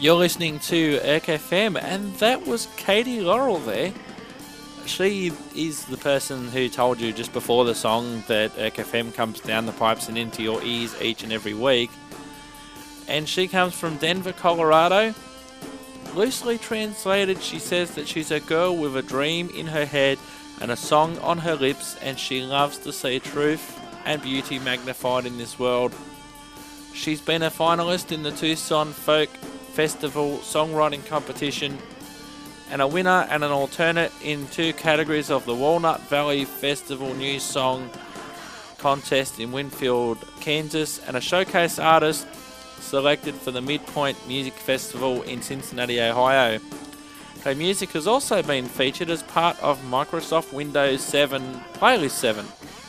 You're listening to Erk F M, and that was Katie Laurel there. She is the person who told you just before the song that Erk F M comes down the pipes and into your ears each and every week. And she comes from Denver, Colorado. Loosely translated, she says that she's a girl with a dream in her head and a song on her lips, and she loves to see truth and beauty magnified in this world. She's been a finalist in the Tucson Folk Festival Songwriting Competition and a winner and an alternate in two categories of the Walnut Valley Festival New Song Contest in Winfield, Kansas, and a showcase artist selected for the Midpoint Music Festival in Cincinnati, Ohio. Her music has also been featured as part of Microsoft Windows seven Playlist seven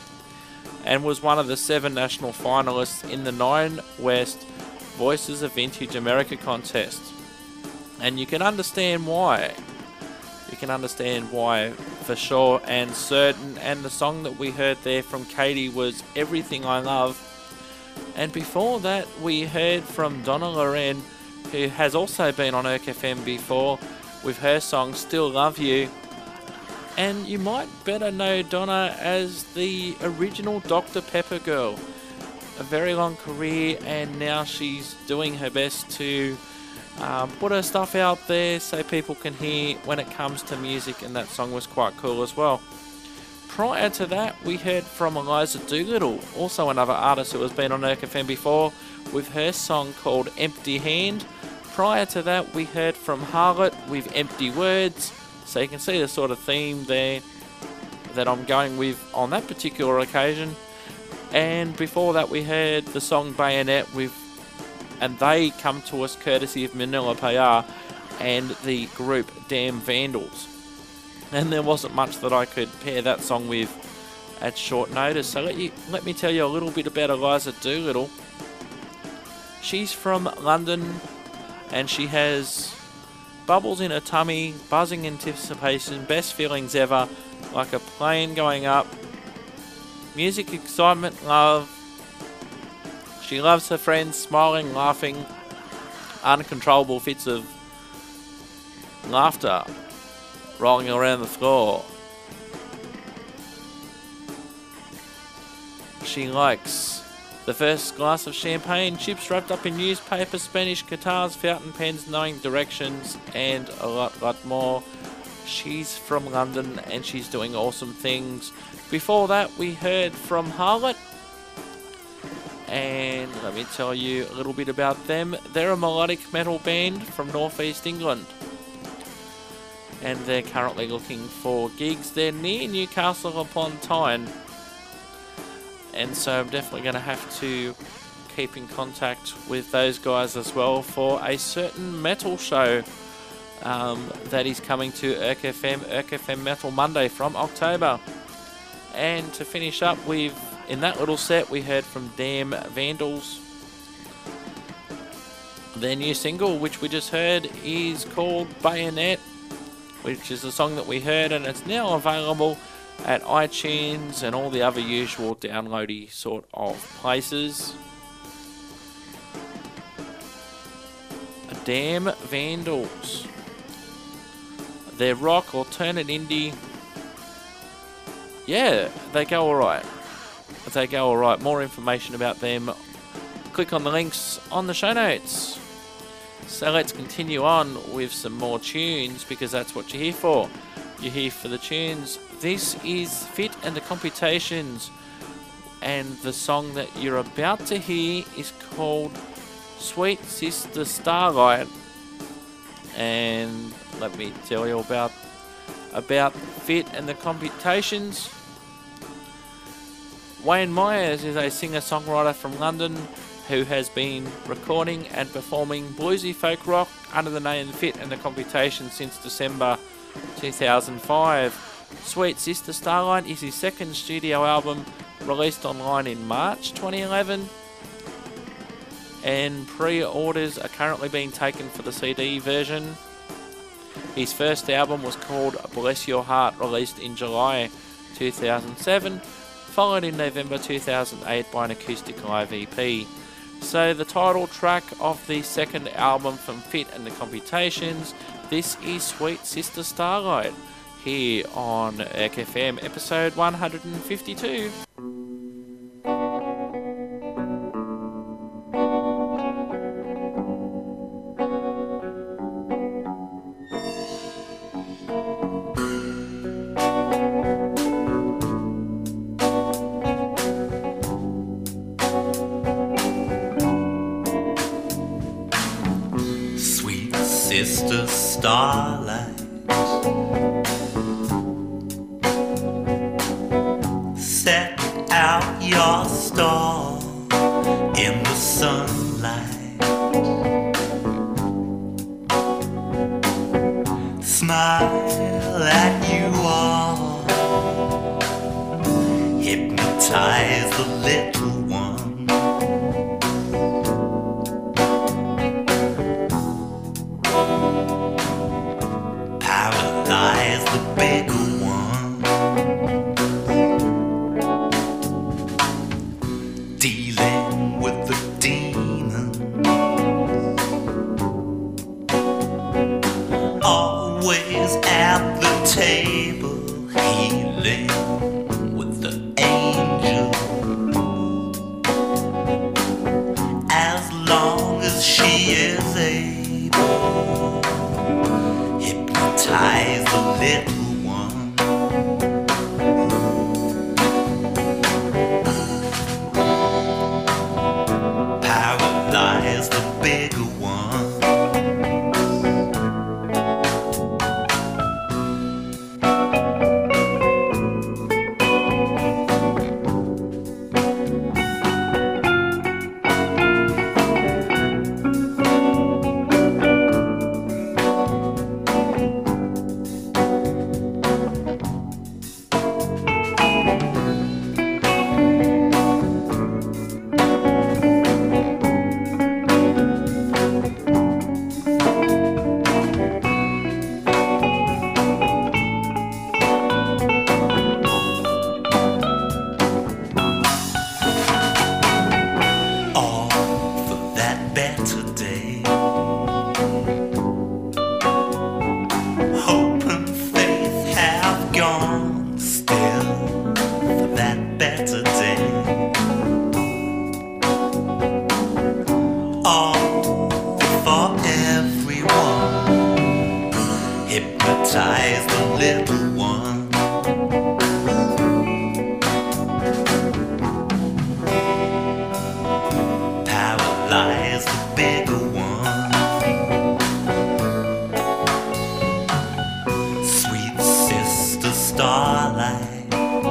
and was one of the seven national finalists in the Nine West Voices of Vintage America contest. And you can understand why. You can understand why for sure and certain. And the song that we heard there from Katie was Everything I Love. And before that we heard from Donna Loren, who has also been on Erk F M before, with her song Still Love You. And you might better know Donna as the original Doctor Pepper girl. A very long career, and now she's doing her best to um, put her stuff out there so people can hear when it comes to music, and that song was quite cool as well. Prior to that, we heard from Eliza Doolittle, also another artist who has been on Erk F M before, with her song called Empty Hand. Prior to that, we heard from Harlot with Empty Words, so you can see the sort of theme there that I'm going with on that particular occasion. And before that we heard the song Bayonet with, and they come to us courtesy of Manila P R and the group Damn Vandals. And there wasn't much that I could pair that song with at short notice, so let, you, let me tell you a little bit about Eliza Doolittle. She's from London, and she has bubbles in her tummy, buzzing anticipation, best feelings ever, like a plane going up. Music, excitement, love. She loves her friends, smiling, laughing, uncontrollable fits of laughter rolling around the floor. She likes the first glass of champagne, chips wrapped up in newspaper, Spanish guitars, fountain pens, knowing directions, and a lot, lot more. She's from London and she's doing awesome things. Before that, we heard from Harlot, and let me tell you a little bit about them. They're a melodic metal band from northeast England, and they're currently looking for gigs. They're near Newcastle upon Tyne, and so I'm definitely going to have to keep in contact with those guys as well for a certain metal show um, that is coming to Erk F M, Erk F M Metal Monday from October. And to finish up with, in that little set, we heard from Damn Vandals. Their new single, which we just heard, is called Bayonet, which is the song that we heard, and it's now available at iTunes and all the other usual downloady sort of places. Damn Vandals. They're rock, alternate indie. Yeah, they go alright. They go alright. More information about them, click on the links on the show notes. So let's continue on with some more tunes, because that's what you're here for. You're here for the tunes. This is Fit and the Computations, and the song that you're about to hear is called Sweet Sister Starlight. And let me tell you about about Fit and the Computations. Wayne Myers is a singer-songwriter from London who has been recording and performing bluesy folk rock under the name Fit and the Computations since December two thousand five. Sweet Sister Starlight is his second studio album, released online in March twenty eleven, and pre-orders are currently being taken for the C D version. His first album was called Bless Your Heart, released in July two thousand seven, followed in November two thousand eight by an acoustic live E P. So the title track of the second album from Fit and the Computations, this is Sweet Sister Starlight, here on Erk F M episode one hundred fifty-two. Sister Starlight, set out your star in the sunlight. Smile at you all, hypnotize the little one. Paralyze the bigger one. Dealing with the demon. Always at the table, healing with the angel. As long as she is able, hypnotize the little one. Paralyze the bigger one. Hypnotize the little one. Paralyze the bigger one. Sweet Sister Starlight,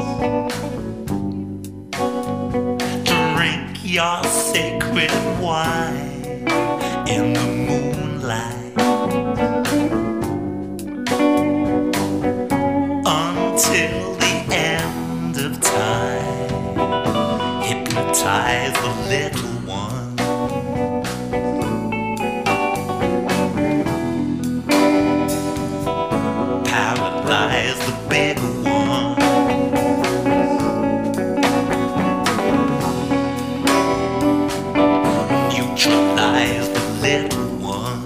drink your sacred wine in the moonlight. Until the end of time, hypnotize the little one. Paralyze the bigger one. Neutralize the little one.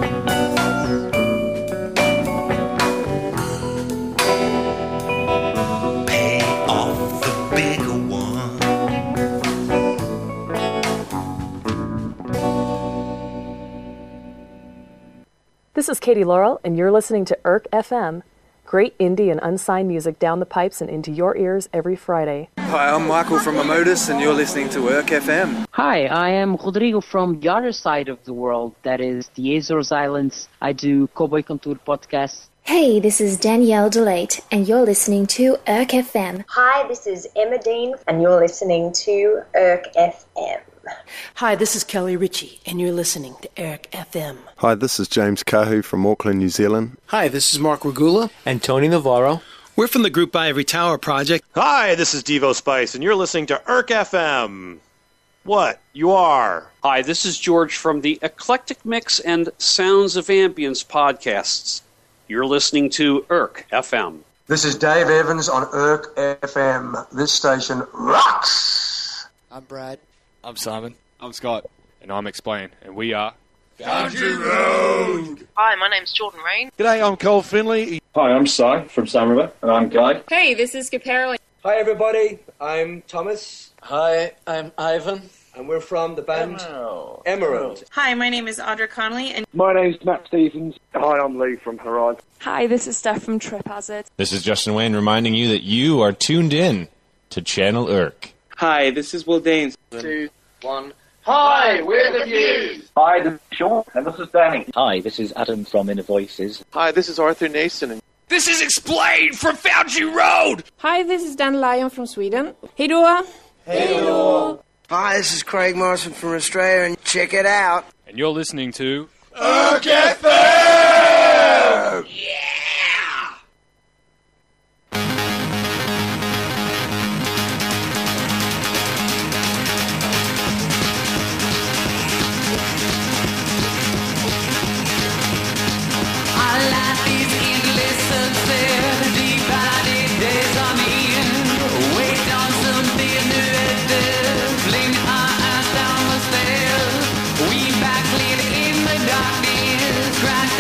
This is Katie Laurel, and you're listening to Erk F M. Great indie and unsigned music down the pipes and into your ears every Friday. Hi, I'm Michael from Amodus, and you're listening to Erk F M. Hi, I am Rodrigo from the other side of the world, that is the Azores Islands. I do Cowboy Contour podcasts. Hey, this is Danielle Delate, and you're listening to Erk F M. Hi, this is Emma Dean, and you're listening to Erk F M. Hi, this is Kelly Ritchie, and you're listening to Erk F M. Hi, this is James Kahu from Auckland, New Zealand. Hi, this is Mark Regula. And Tony Navarro. We're from the Group By Every Tower Project. Hi, this is Devo Spice, and you're listening to Erk F M. What? You are? Hi, this is George from the Eclectic Mix and Sounds of Ambience podcasts. You're listening to Erk F M. This is Dave Evans on Erk F M. This station rocks! I'm Brad. I'm Simon. I'm Scott. And I'm Explain, and we are... Foundry Road! Hi, my name's Jordan Rain. G'day, I'm Cole Finley. Hi, I'm Si from Sun River, and I'm Guy. Hey, this is Capero. Hi, everybody. I'm Thomas. Hi, I'm Ivan. And we're from the band Emerald. Emerald. Hi, my name is Audra Connolly. And my name's Matt Stevens. Hi, I'm Lee from Horizon. Hi, this is Steph from Trip Hazard. This is Justin Wayne reminding you that you are tuned in to Channel Urk. Hi, this is Will Danes. Two, one... Hi, we're the Views. Hi, this is Sean, and this is Danny. Hi, this is Adam from Inner Voices. Hi, this is Arthur Nason. This is Explain from Foundry Road. Hi, this is Dan Lyon from Sweden. Hej då. Hej då. Hi, this is Craig Morrison from Australia, and check it out. And you're listening to... Urk F M! Yeah! Scratch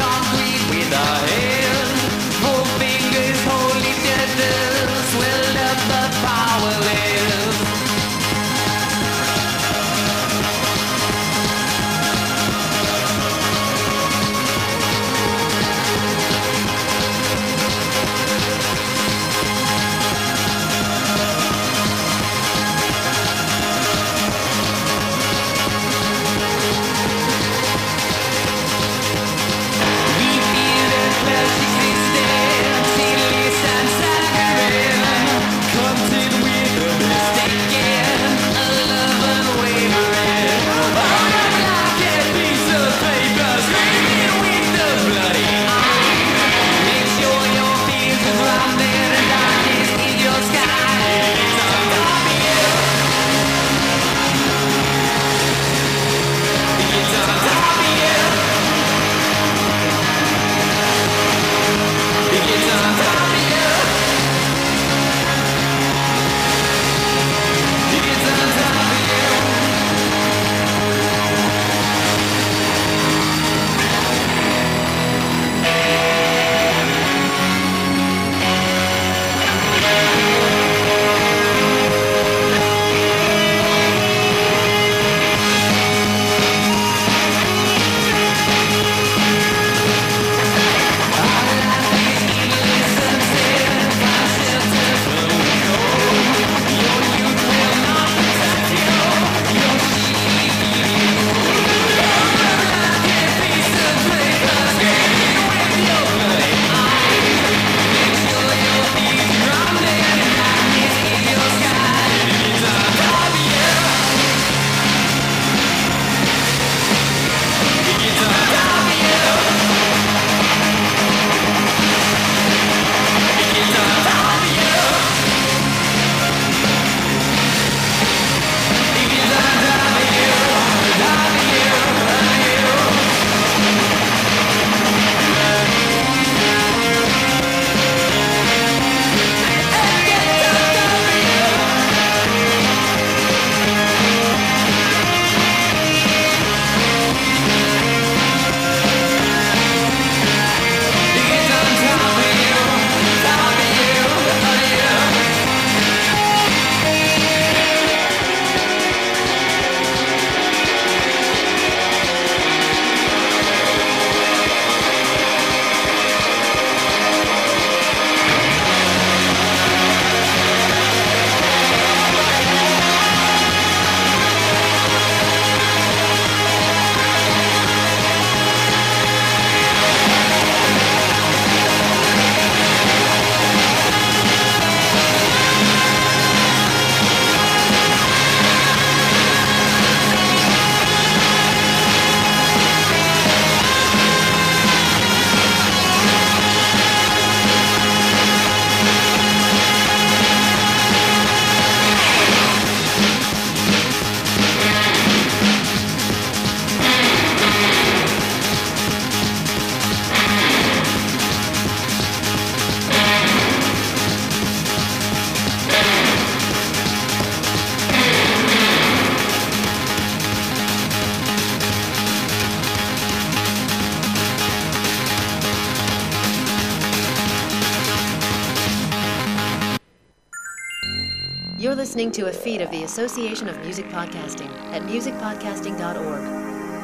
listening to a feed of the Association of Music Podcasting at music podcasting dot org.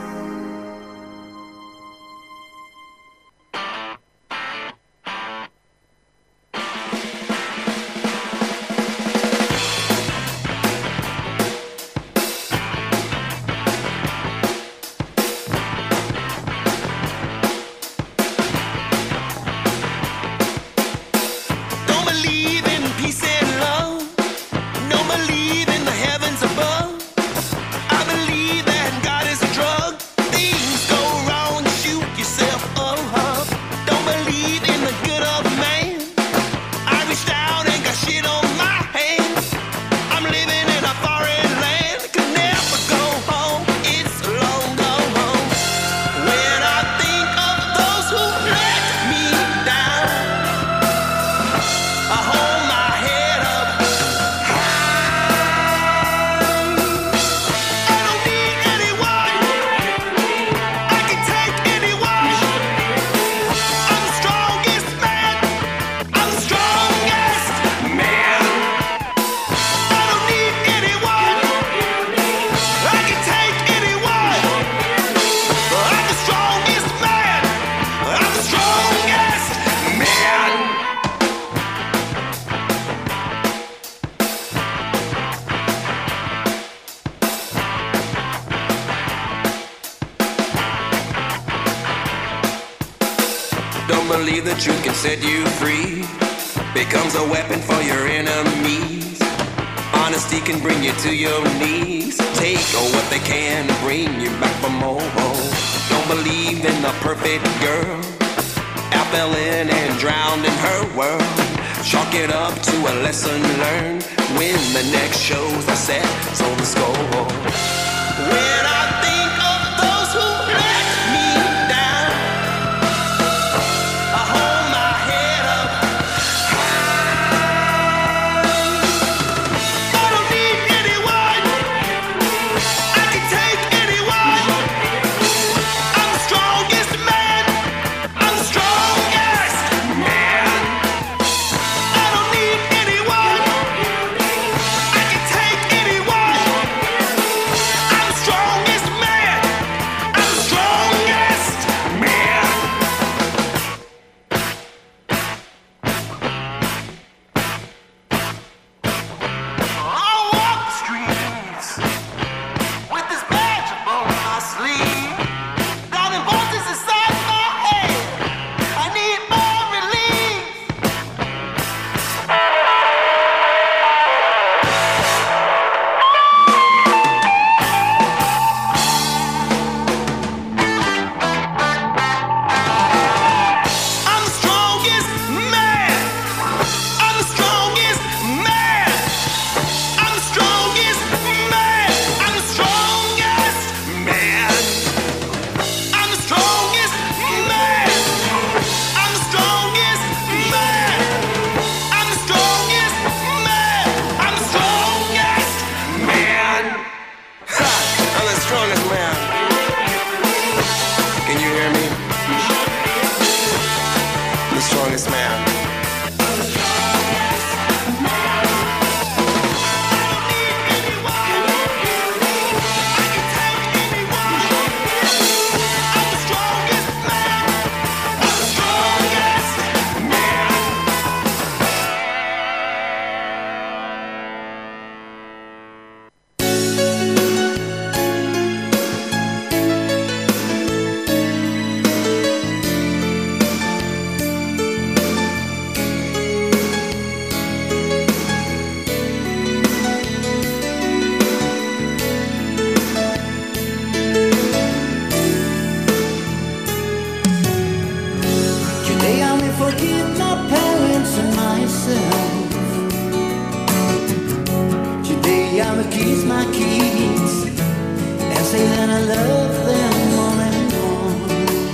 believe the truth can set you free. Becomes a weapon for your enemies. Honesty can bring you to your knees. Take what they can to bring you back for more. Don't believe in the perfect girl. I fell in and drowned in her world. Chalk it up to a lesson learned. When the next shows are set, so the score. When I think of those who let me down, I hold my head up high. I don't need anyone. I can take anyone. I'm the strongest man. I'm the strongest man. I don't need anyone. I can take anyone. I'm the strongest man. I'm the strongest man. I walk the streets with this badge on my sleeve. Drowning voices inside my head. I need more relief. I'm the strongest man. I'm the strongest man. I'm the strongest man. I'm the strongest man. I'm the strongest man. I'm the strongest man. I'm the strongest man. I'm the strongest man. Ha! I'm the strongest man. Can you hear me? The strongest man. Today I will forgive my parents and myself. Today I will kiss my kids and say that I love them more and more.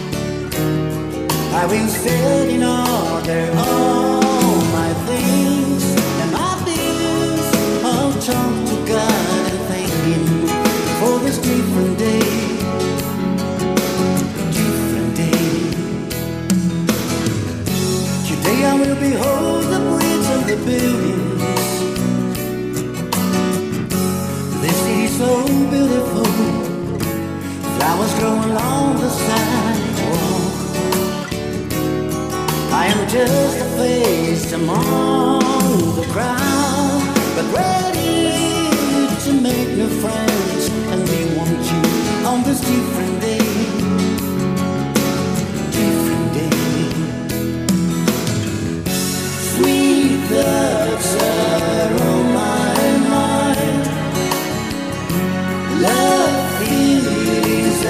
I will set in order all my things and my feelings. I'll talk to God and thank Him for this different day. Different day. Today I will behold the bridge and the buildings.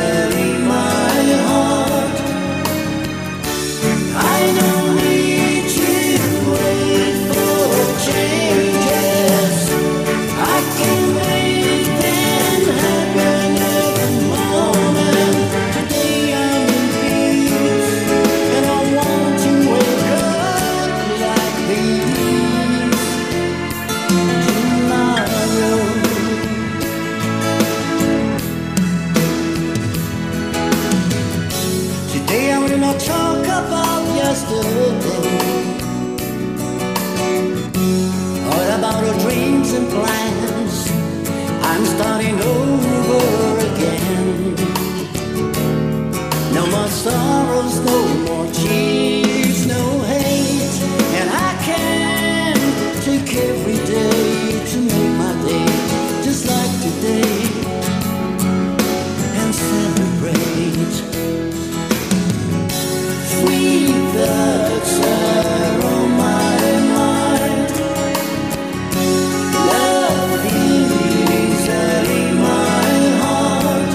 easily my heart. I don't need to wait for changes. I can make them happen every moment. Today I'm in peace, and I want to wake up like these tomorrow. Today I will not talk about yesterday, or about our dreams and plans. I'm starting over again. No more sorrows, no more tears, no hate. And I can take every day to make my day just like today and celebrate. Sweet thoughts are on my mind. Love easily my heart.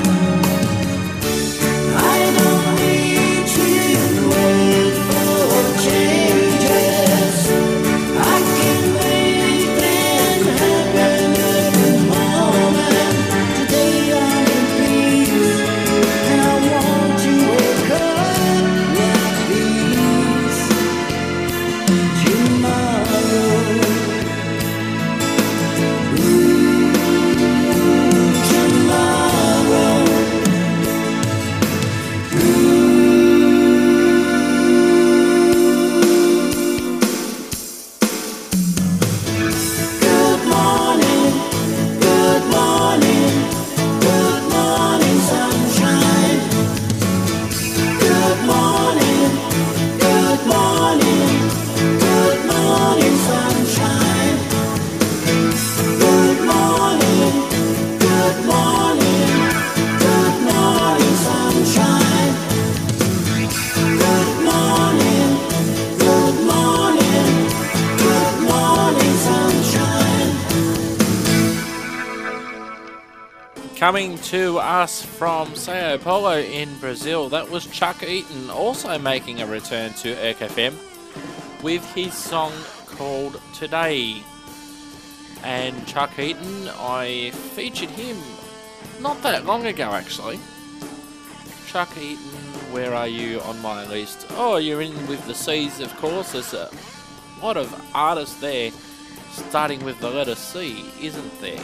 I don't need to wait for changes. I can make them happen every moment. Today I'm in peace, and I want to wake up like these tomorrow. Good morning, good morning, good morning, sunshine. Good morning, good morning, good morning, sunshine. Good morning, good morning, good morning, sunshine. Good morning, good morning, good morning, sunshine. Coming to us from Sao Paulo in Brazil, that was Chuck Eaton, also making a return to E R C F M with his song called Today. And Chuck Eaton, I featured him not that long ago actually. Chuck Eaton, where are you on my list? Oh, you're in with the C's, of course. There's a lot of artists there, starting with the letter C, isn't there?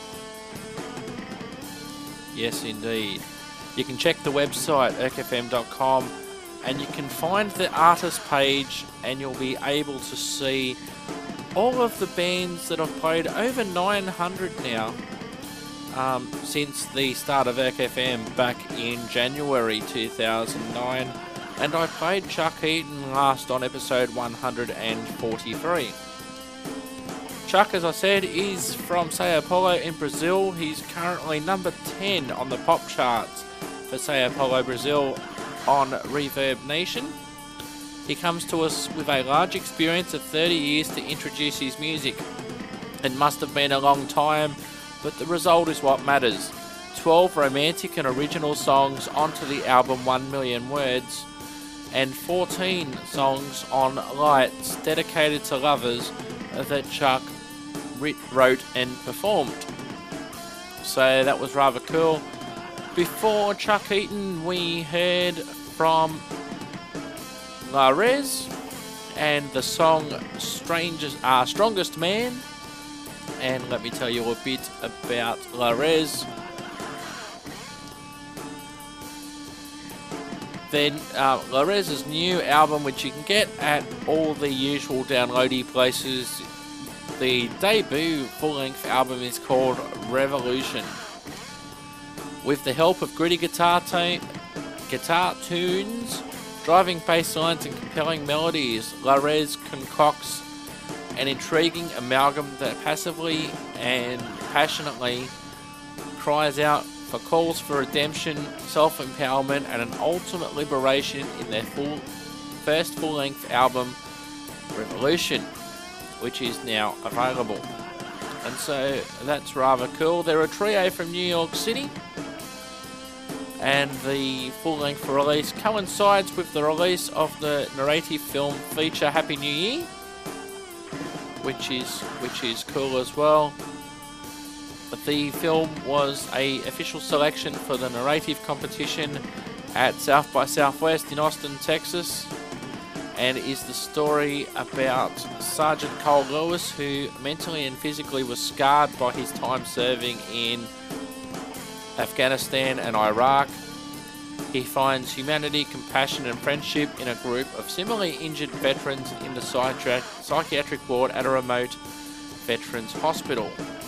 Yes, indeed. You can check the website, E R C F M dot com, and you can find the artist page, and you'll be able to see all of the bands that I've played, over nine hundred now, um, since the start of E R C F M back in January two thousand nine, and I played Chuck Eaton last on episode one hundred forty-three. Chuck, as I said, is from Sao Paulo in Brazil. He's currently number ten on the pop charts for Sao Paulo, Brazil on Reverb Nation. He comes to us with a large experience of thirty years to introduce his music. It must have been a long time, but the result is what matters. twelve romantic and original songs onto the album one million words, and fourteen songs on Lights dedicated to lovers that Chuck writ, wrote and performed. So that was rather cool. Before Chuck Eaton, we heard from La Rez and the song Strangest, uh, Strongest Man. And let me tell you a bit about La Rez. Then uh, La Rez's new album, which you can get at all the usual downloady places. The debut full-length album is called Revolution. With the help of gritty guitar, ta- guitar tunes, driving bass lines and compelling melodies, La Rez concocts an intriguing amalgam that passively and passionately cries out for calls for redemption, self-empowerment, and an ultimate liberation in their full, first full-length album, Revolution, which is now available. And so that's rather cool. They're a trio from New York City, and the full-length release coincides with the release of the narrative film feature Happy New Year, which is which is cool as well. The film was a official selection for the narrative competition at South by Southwest in Austin, Texas, and is the story about Sergeant Cole Lewis, who mentally and physically was scarred by his time serving in Afghanistan and Iraq. He finds humanity, compassion and friendship in a group of similarly injured veterans in the psychiatric psychiatric ward at a remote veterans hospital.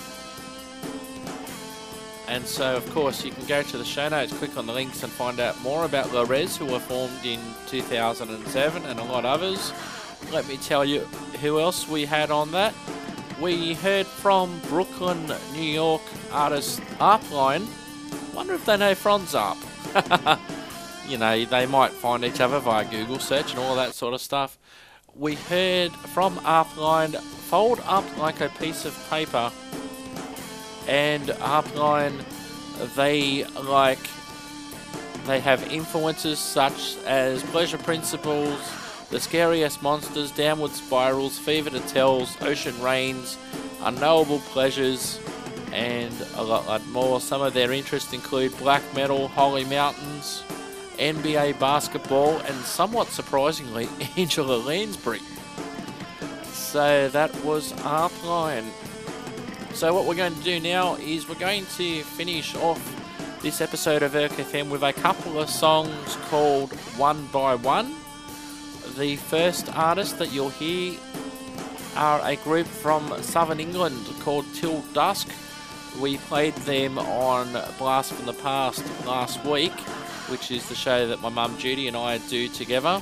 And so, of course, you can go to the show notes, click on the links and find out more about La Res, who were formed in two thousand seven, and a lot of others. Let me tell you who else we had on that. We heard from Brooklyn, New York artist Arpline. Wonder if they know Franz Arp. You know, they might find each other via Google search and all that sort of stuff. We heard from Arpline, Fold Up Like a Piece of Paper. And Arpline, they like they have influences such as Pleasure Principles, The Scariest Monsters, Downward Spirals, Fever to Tells, Ocean Rains, Unknowable Pleasures, and a lot, lot more. Some of their interests include black metal, Holy Mountains, N B A basketball, and somewhat surprisingly, Angela Lansbury. So that was Arpline. So what we're going to do now is we're going to finish off this episode of Erk F M with a couple of songs called One by One. The first artist that you'll hear are a group from Southern England called Till Dusk. We played them on Blast from the Past last week, which is the show that my mum Judy and I do together.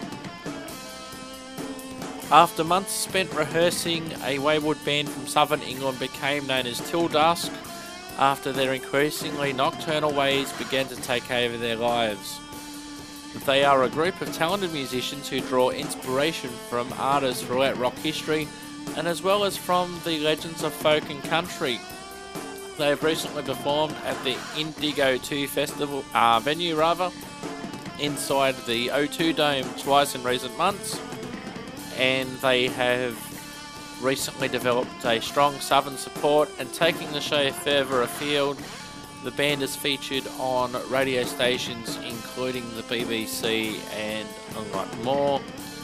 After months spent rehearsing, a wayward band from Southern England became known as Till Dusk after their increasingly nocturnal ways began to take over their lives. They are a group of talented musicians who draw inspiration from artists throughout rock history and as well as from the legends of folk and country. They have recently performed at the Indigo two Festival uh, venue rather, inside the O two Dome twice in recent months. And they have recently developed a strong southern support, and taking the show further afield, the band is featured on radio stations including the B B C and a lot more.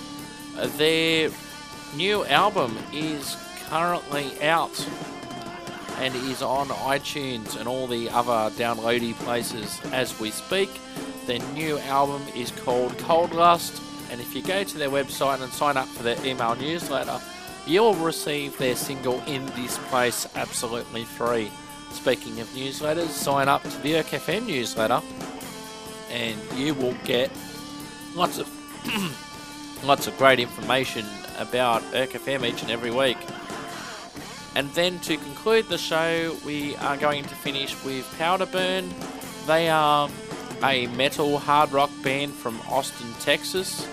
Their new album is currently out and is on iTunes and all the other downloady places as we speak. Their new album is called Cold Lust. And if you go to their website and sign up for their email newsletter, you'll receive their single In This Place absolutely free. Speaking of newsletters, sign up to the Erk F M newsletter and you will get lots of lots of great information about Erk F M each and every week. And then to conclude the show, we are going to finish with Powderburn. They are a metal hard rock band from Austin, Texas.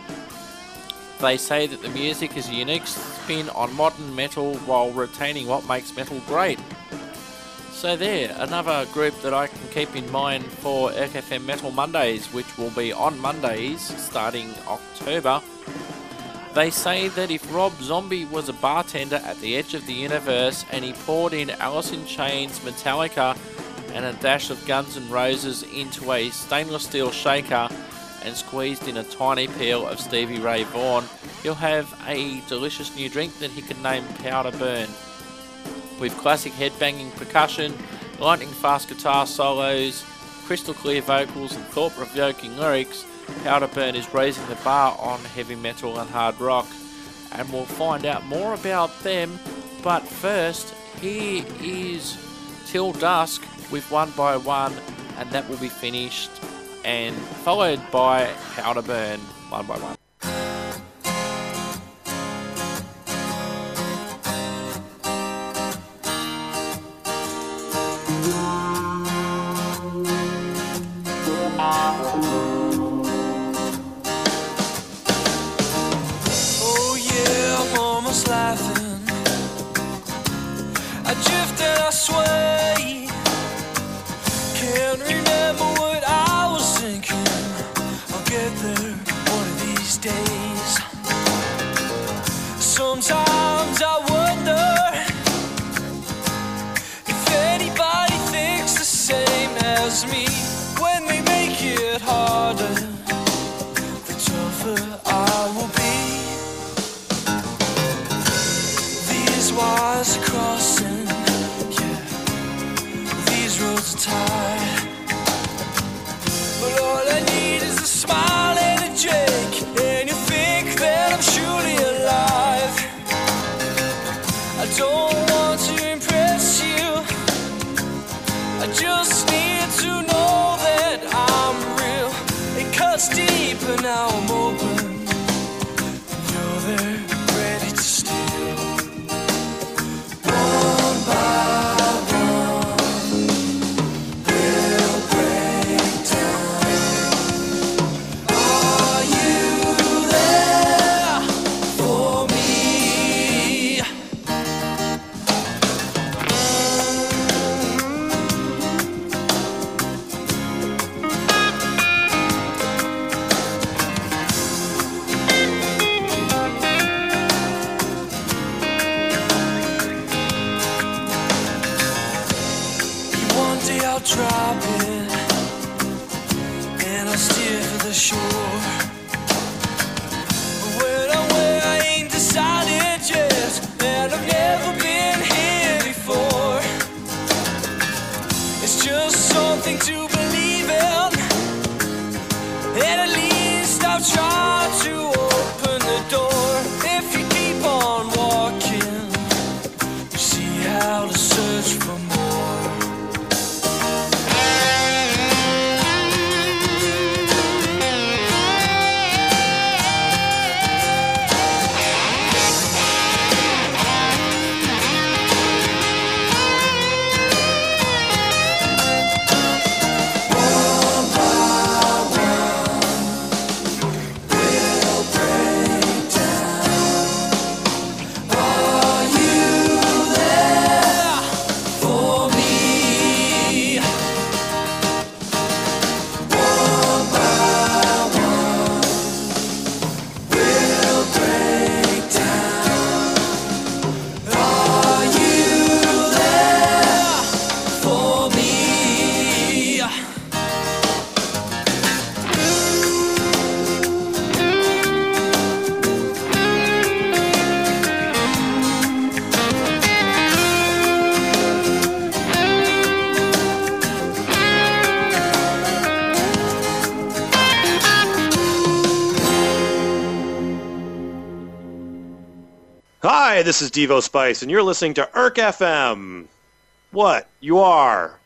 They say that the music is a unique spin on modern metal while retaining what makes metal great. So there, another group that I can keep in mind for Erk F M Metal Mondays, which will be on Mondays starting October. They say that if Rob Zombie was a bartender at the edge of the universe and he poured in Alice in Chains, Metallica and a dash of Guns N' Roses into a stainless steel shaker and squeezed in a tiny peel of Stevie Ray Vaughan, he'll have a delicious new drink that he could name Powderburn. With classic headbanging percussion, lightning fast guitar solos, crystal clear vocals and thought-provoking lyrics, Powderburn is raising the bar on heavy metal and hard rock. And we'll find out more about them, but first, here is Till Dusk with One by One, and that will be finished and followed by Powderburn, One by One. Oh yeah, I'm almost laughing. I drift and I sway. Can't remember what I is me. When they make it harder, the tougher I will be. These wires are crossing, yeah. These roads are tied. But all I need is a smile and a drink, and you think that I'm surely alive. I don't want to impress you, I just need to know that I'm real. It cuts deep and now I'm open, and you're there ready to steal. One by one, we'll break down. Are you there for me? One day I'll drop it, and I'll steer for the shore. But when I'm where I ain't decided yet, and I've never been here before. It's just something to believe in, and at least I've tried to open the door. If you keep on walking, you see how to search for more. Hi, this is Devo Spice, and you're listening to I R C F M. What? You are?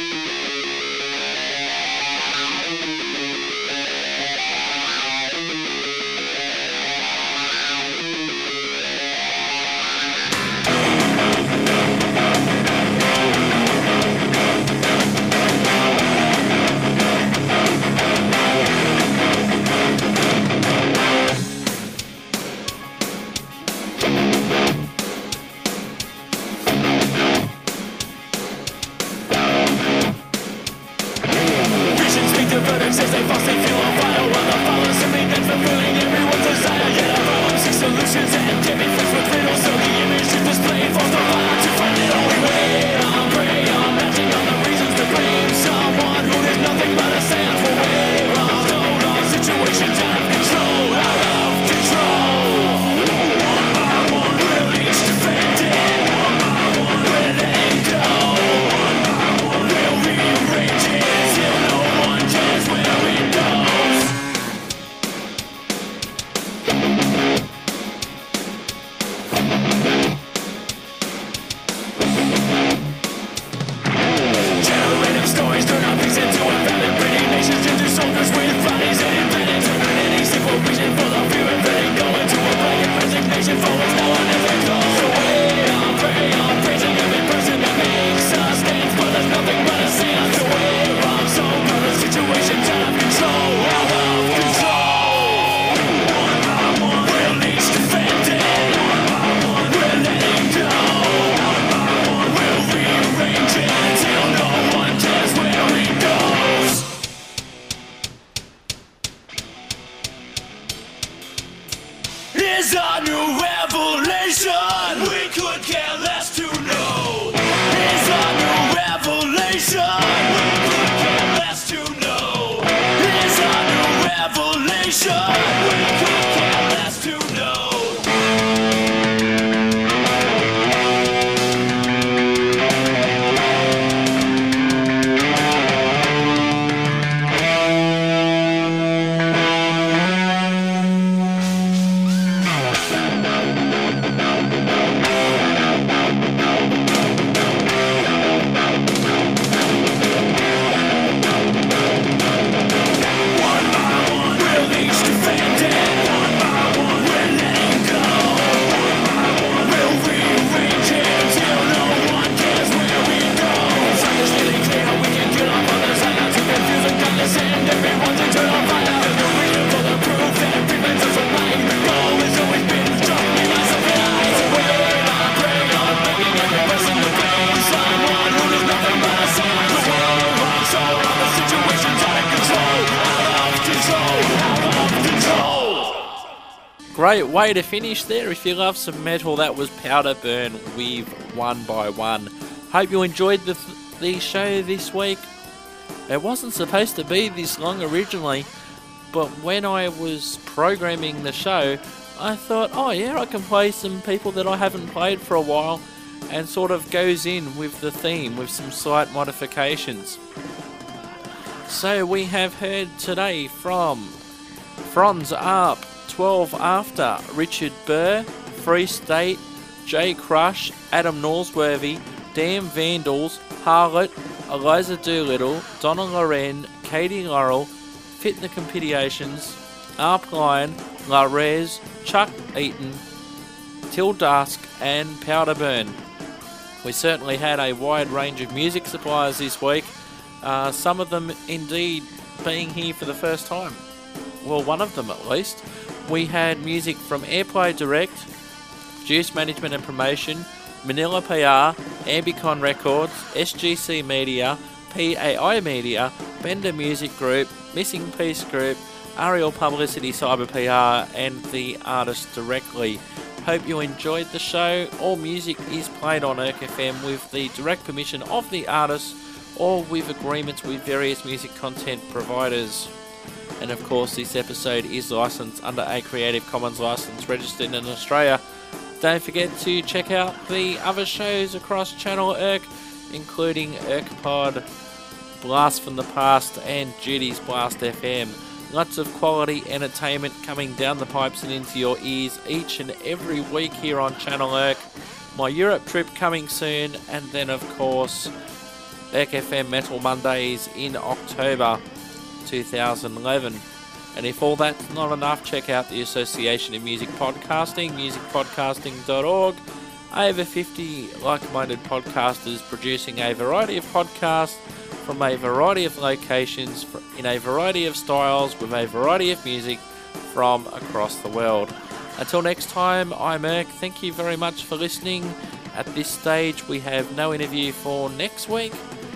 As they falsely feel on fire, while the follow simply bends fulfilling everyone's desire. Yet our problem seeks solutions and can be fixed with riddles. So the image is displayed for the fire to find it all. We wait on, pray on, matching on the reasons to blame someone who is nothing but a sand for way wrong. Told on situations out of control, out of control. One by one, we'll each defend it. One by one, where they go. One by one, we'll rearrange it till no one cares where it goes. Great way to finish there. If you love some metal, that was Powder Burn with One by One. Hope you enjoyed the, the show this week. It wasn't supposed to be this long originally, but when I was programming the show, I thought, oh yeah, I can play some people that I haven't played for a while, and sort of goes in with the theme with some slight modifications. So we have heard today from Franz Arp, twelve After, Richard Burr, Free State, Jay Crush, Adam Norsworthy, Damn Vandals, Harlot, Eliza Doolittle, Donna Loren, Katie Laurel, Fit the Compediations, Arp Lion, La Rez, Chuck Eaton, Till Dusk, and Powder Burn. We certainly had a wide range of music suppliers this week, uh, some of them indeed being here for the first time. Well, one of them at least. We had music from Airplay Direct, Juice Management and Promotion, Manila P R, Ambicon Records, S G C Media, P A I Media, Bender Music Group, Missing Piece Group, Ariel Publicity Cyber P R, and the artist directly. Hope you enjoyed the show. All music is played on Erk F M with the direct permission of the artist or with agreements with various music content providers. And of course, this episode is licensed under a Creative Commons license registered in Australia. Don't forget to check out the other shows across Channel Erk, including ErkPod, Blast from the Past, and Judy's Blast F M. Lots of quality entertainment coming down the pipes and into your ears each and every week here on Channel Erk. My Europe trip coming soon, and then of course Erk F M Metal Mondays in October two thousand eleven. And if all that's not enough, check out the Association of Music Podcasting, music podcasting dot org. Over fifty like-minded podcasters producing a variety of podcasts from a variety of locations, in a variety of styles, with a variety of music from across the world. Until next time, I'm Erk. Thank you very much for listening. At this stage, we have no interview for next week,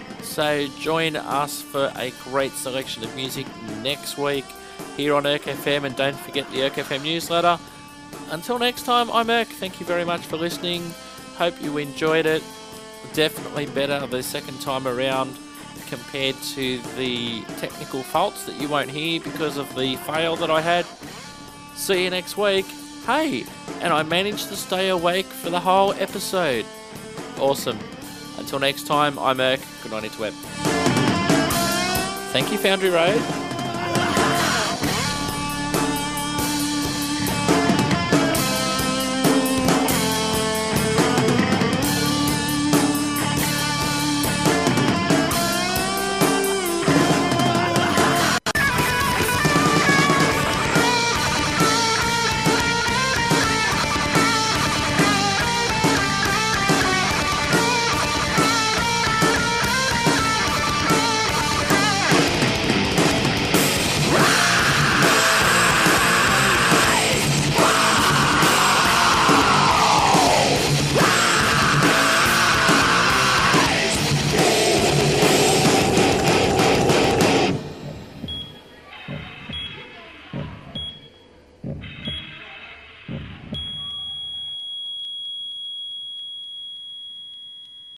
so join us for a great selection of music next week here on Erk F M, and don't forget the Erk F M newsletter. Until next time, I'm Erk. Thank you very much for listening. Hope you enjoyed it. Definitely better the second time around compared to the technical faults that you won't hear because of the fail that I had. See you next week. Hey, and I managed to stay awake for the whole episode. Awesome. Until next time, I'm Erk. Good night, interweb. Thank you, Foundry Road.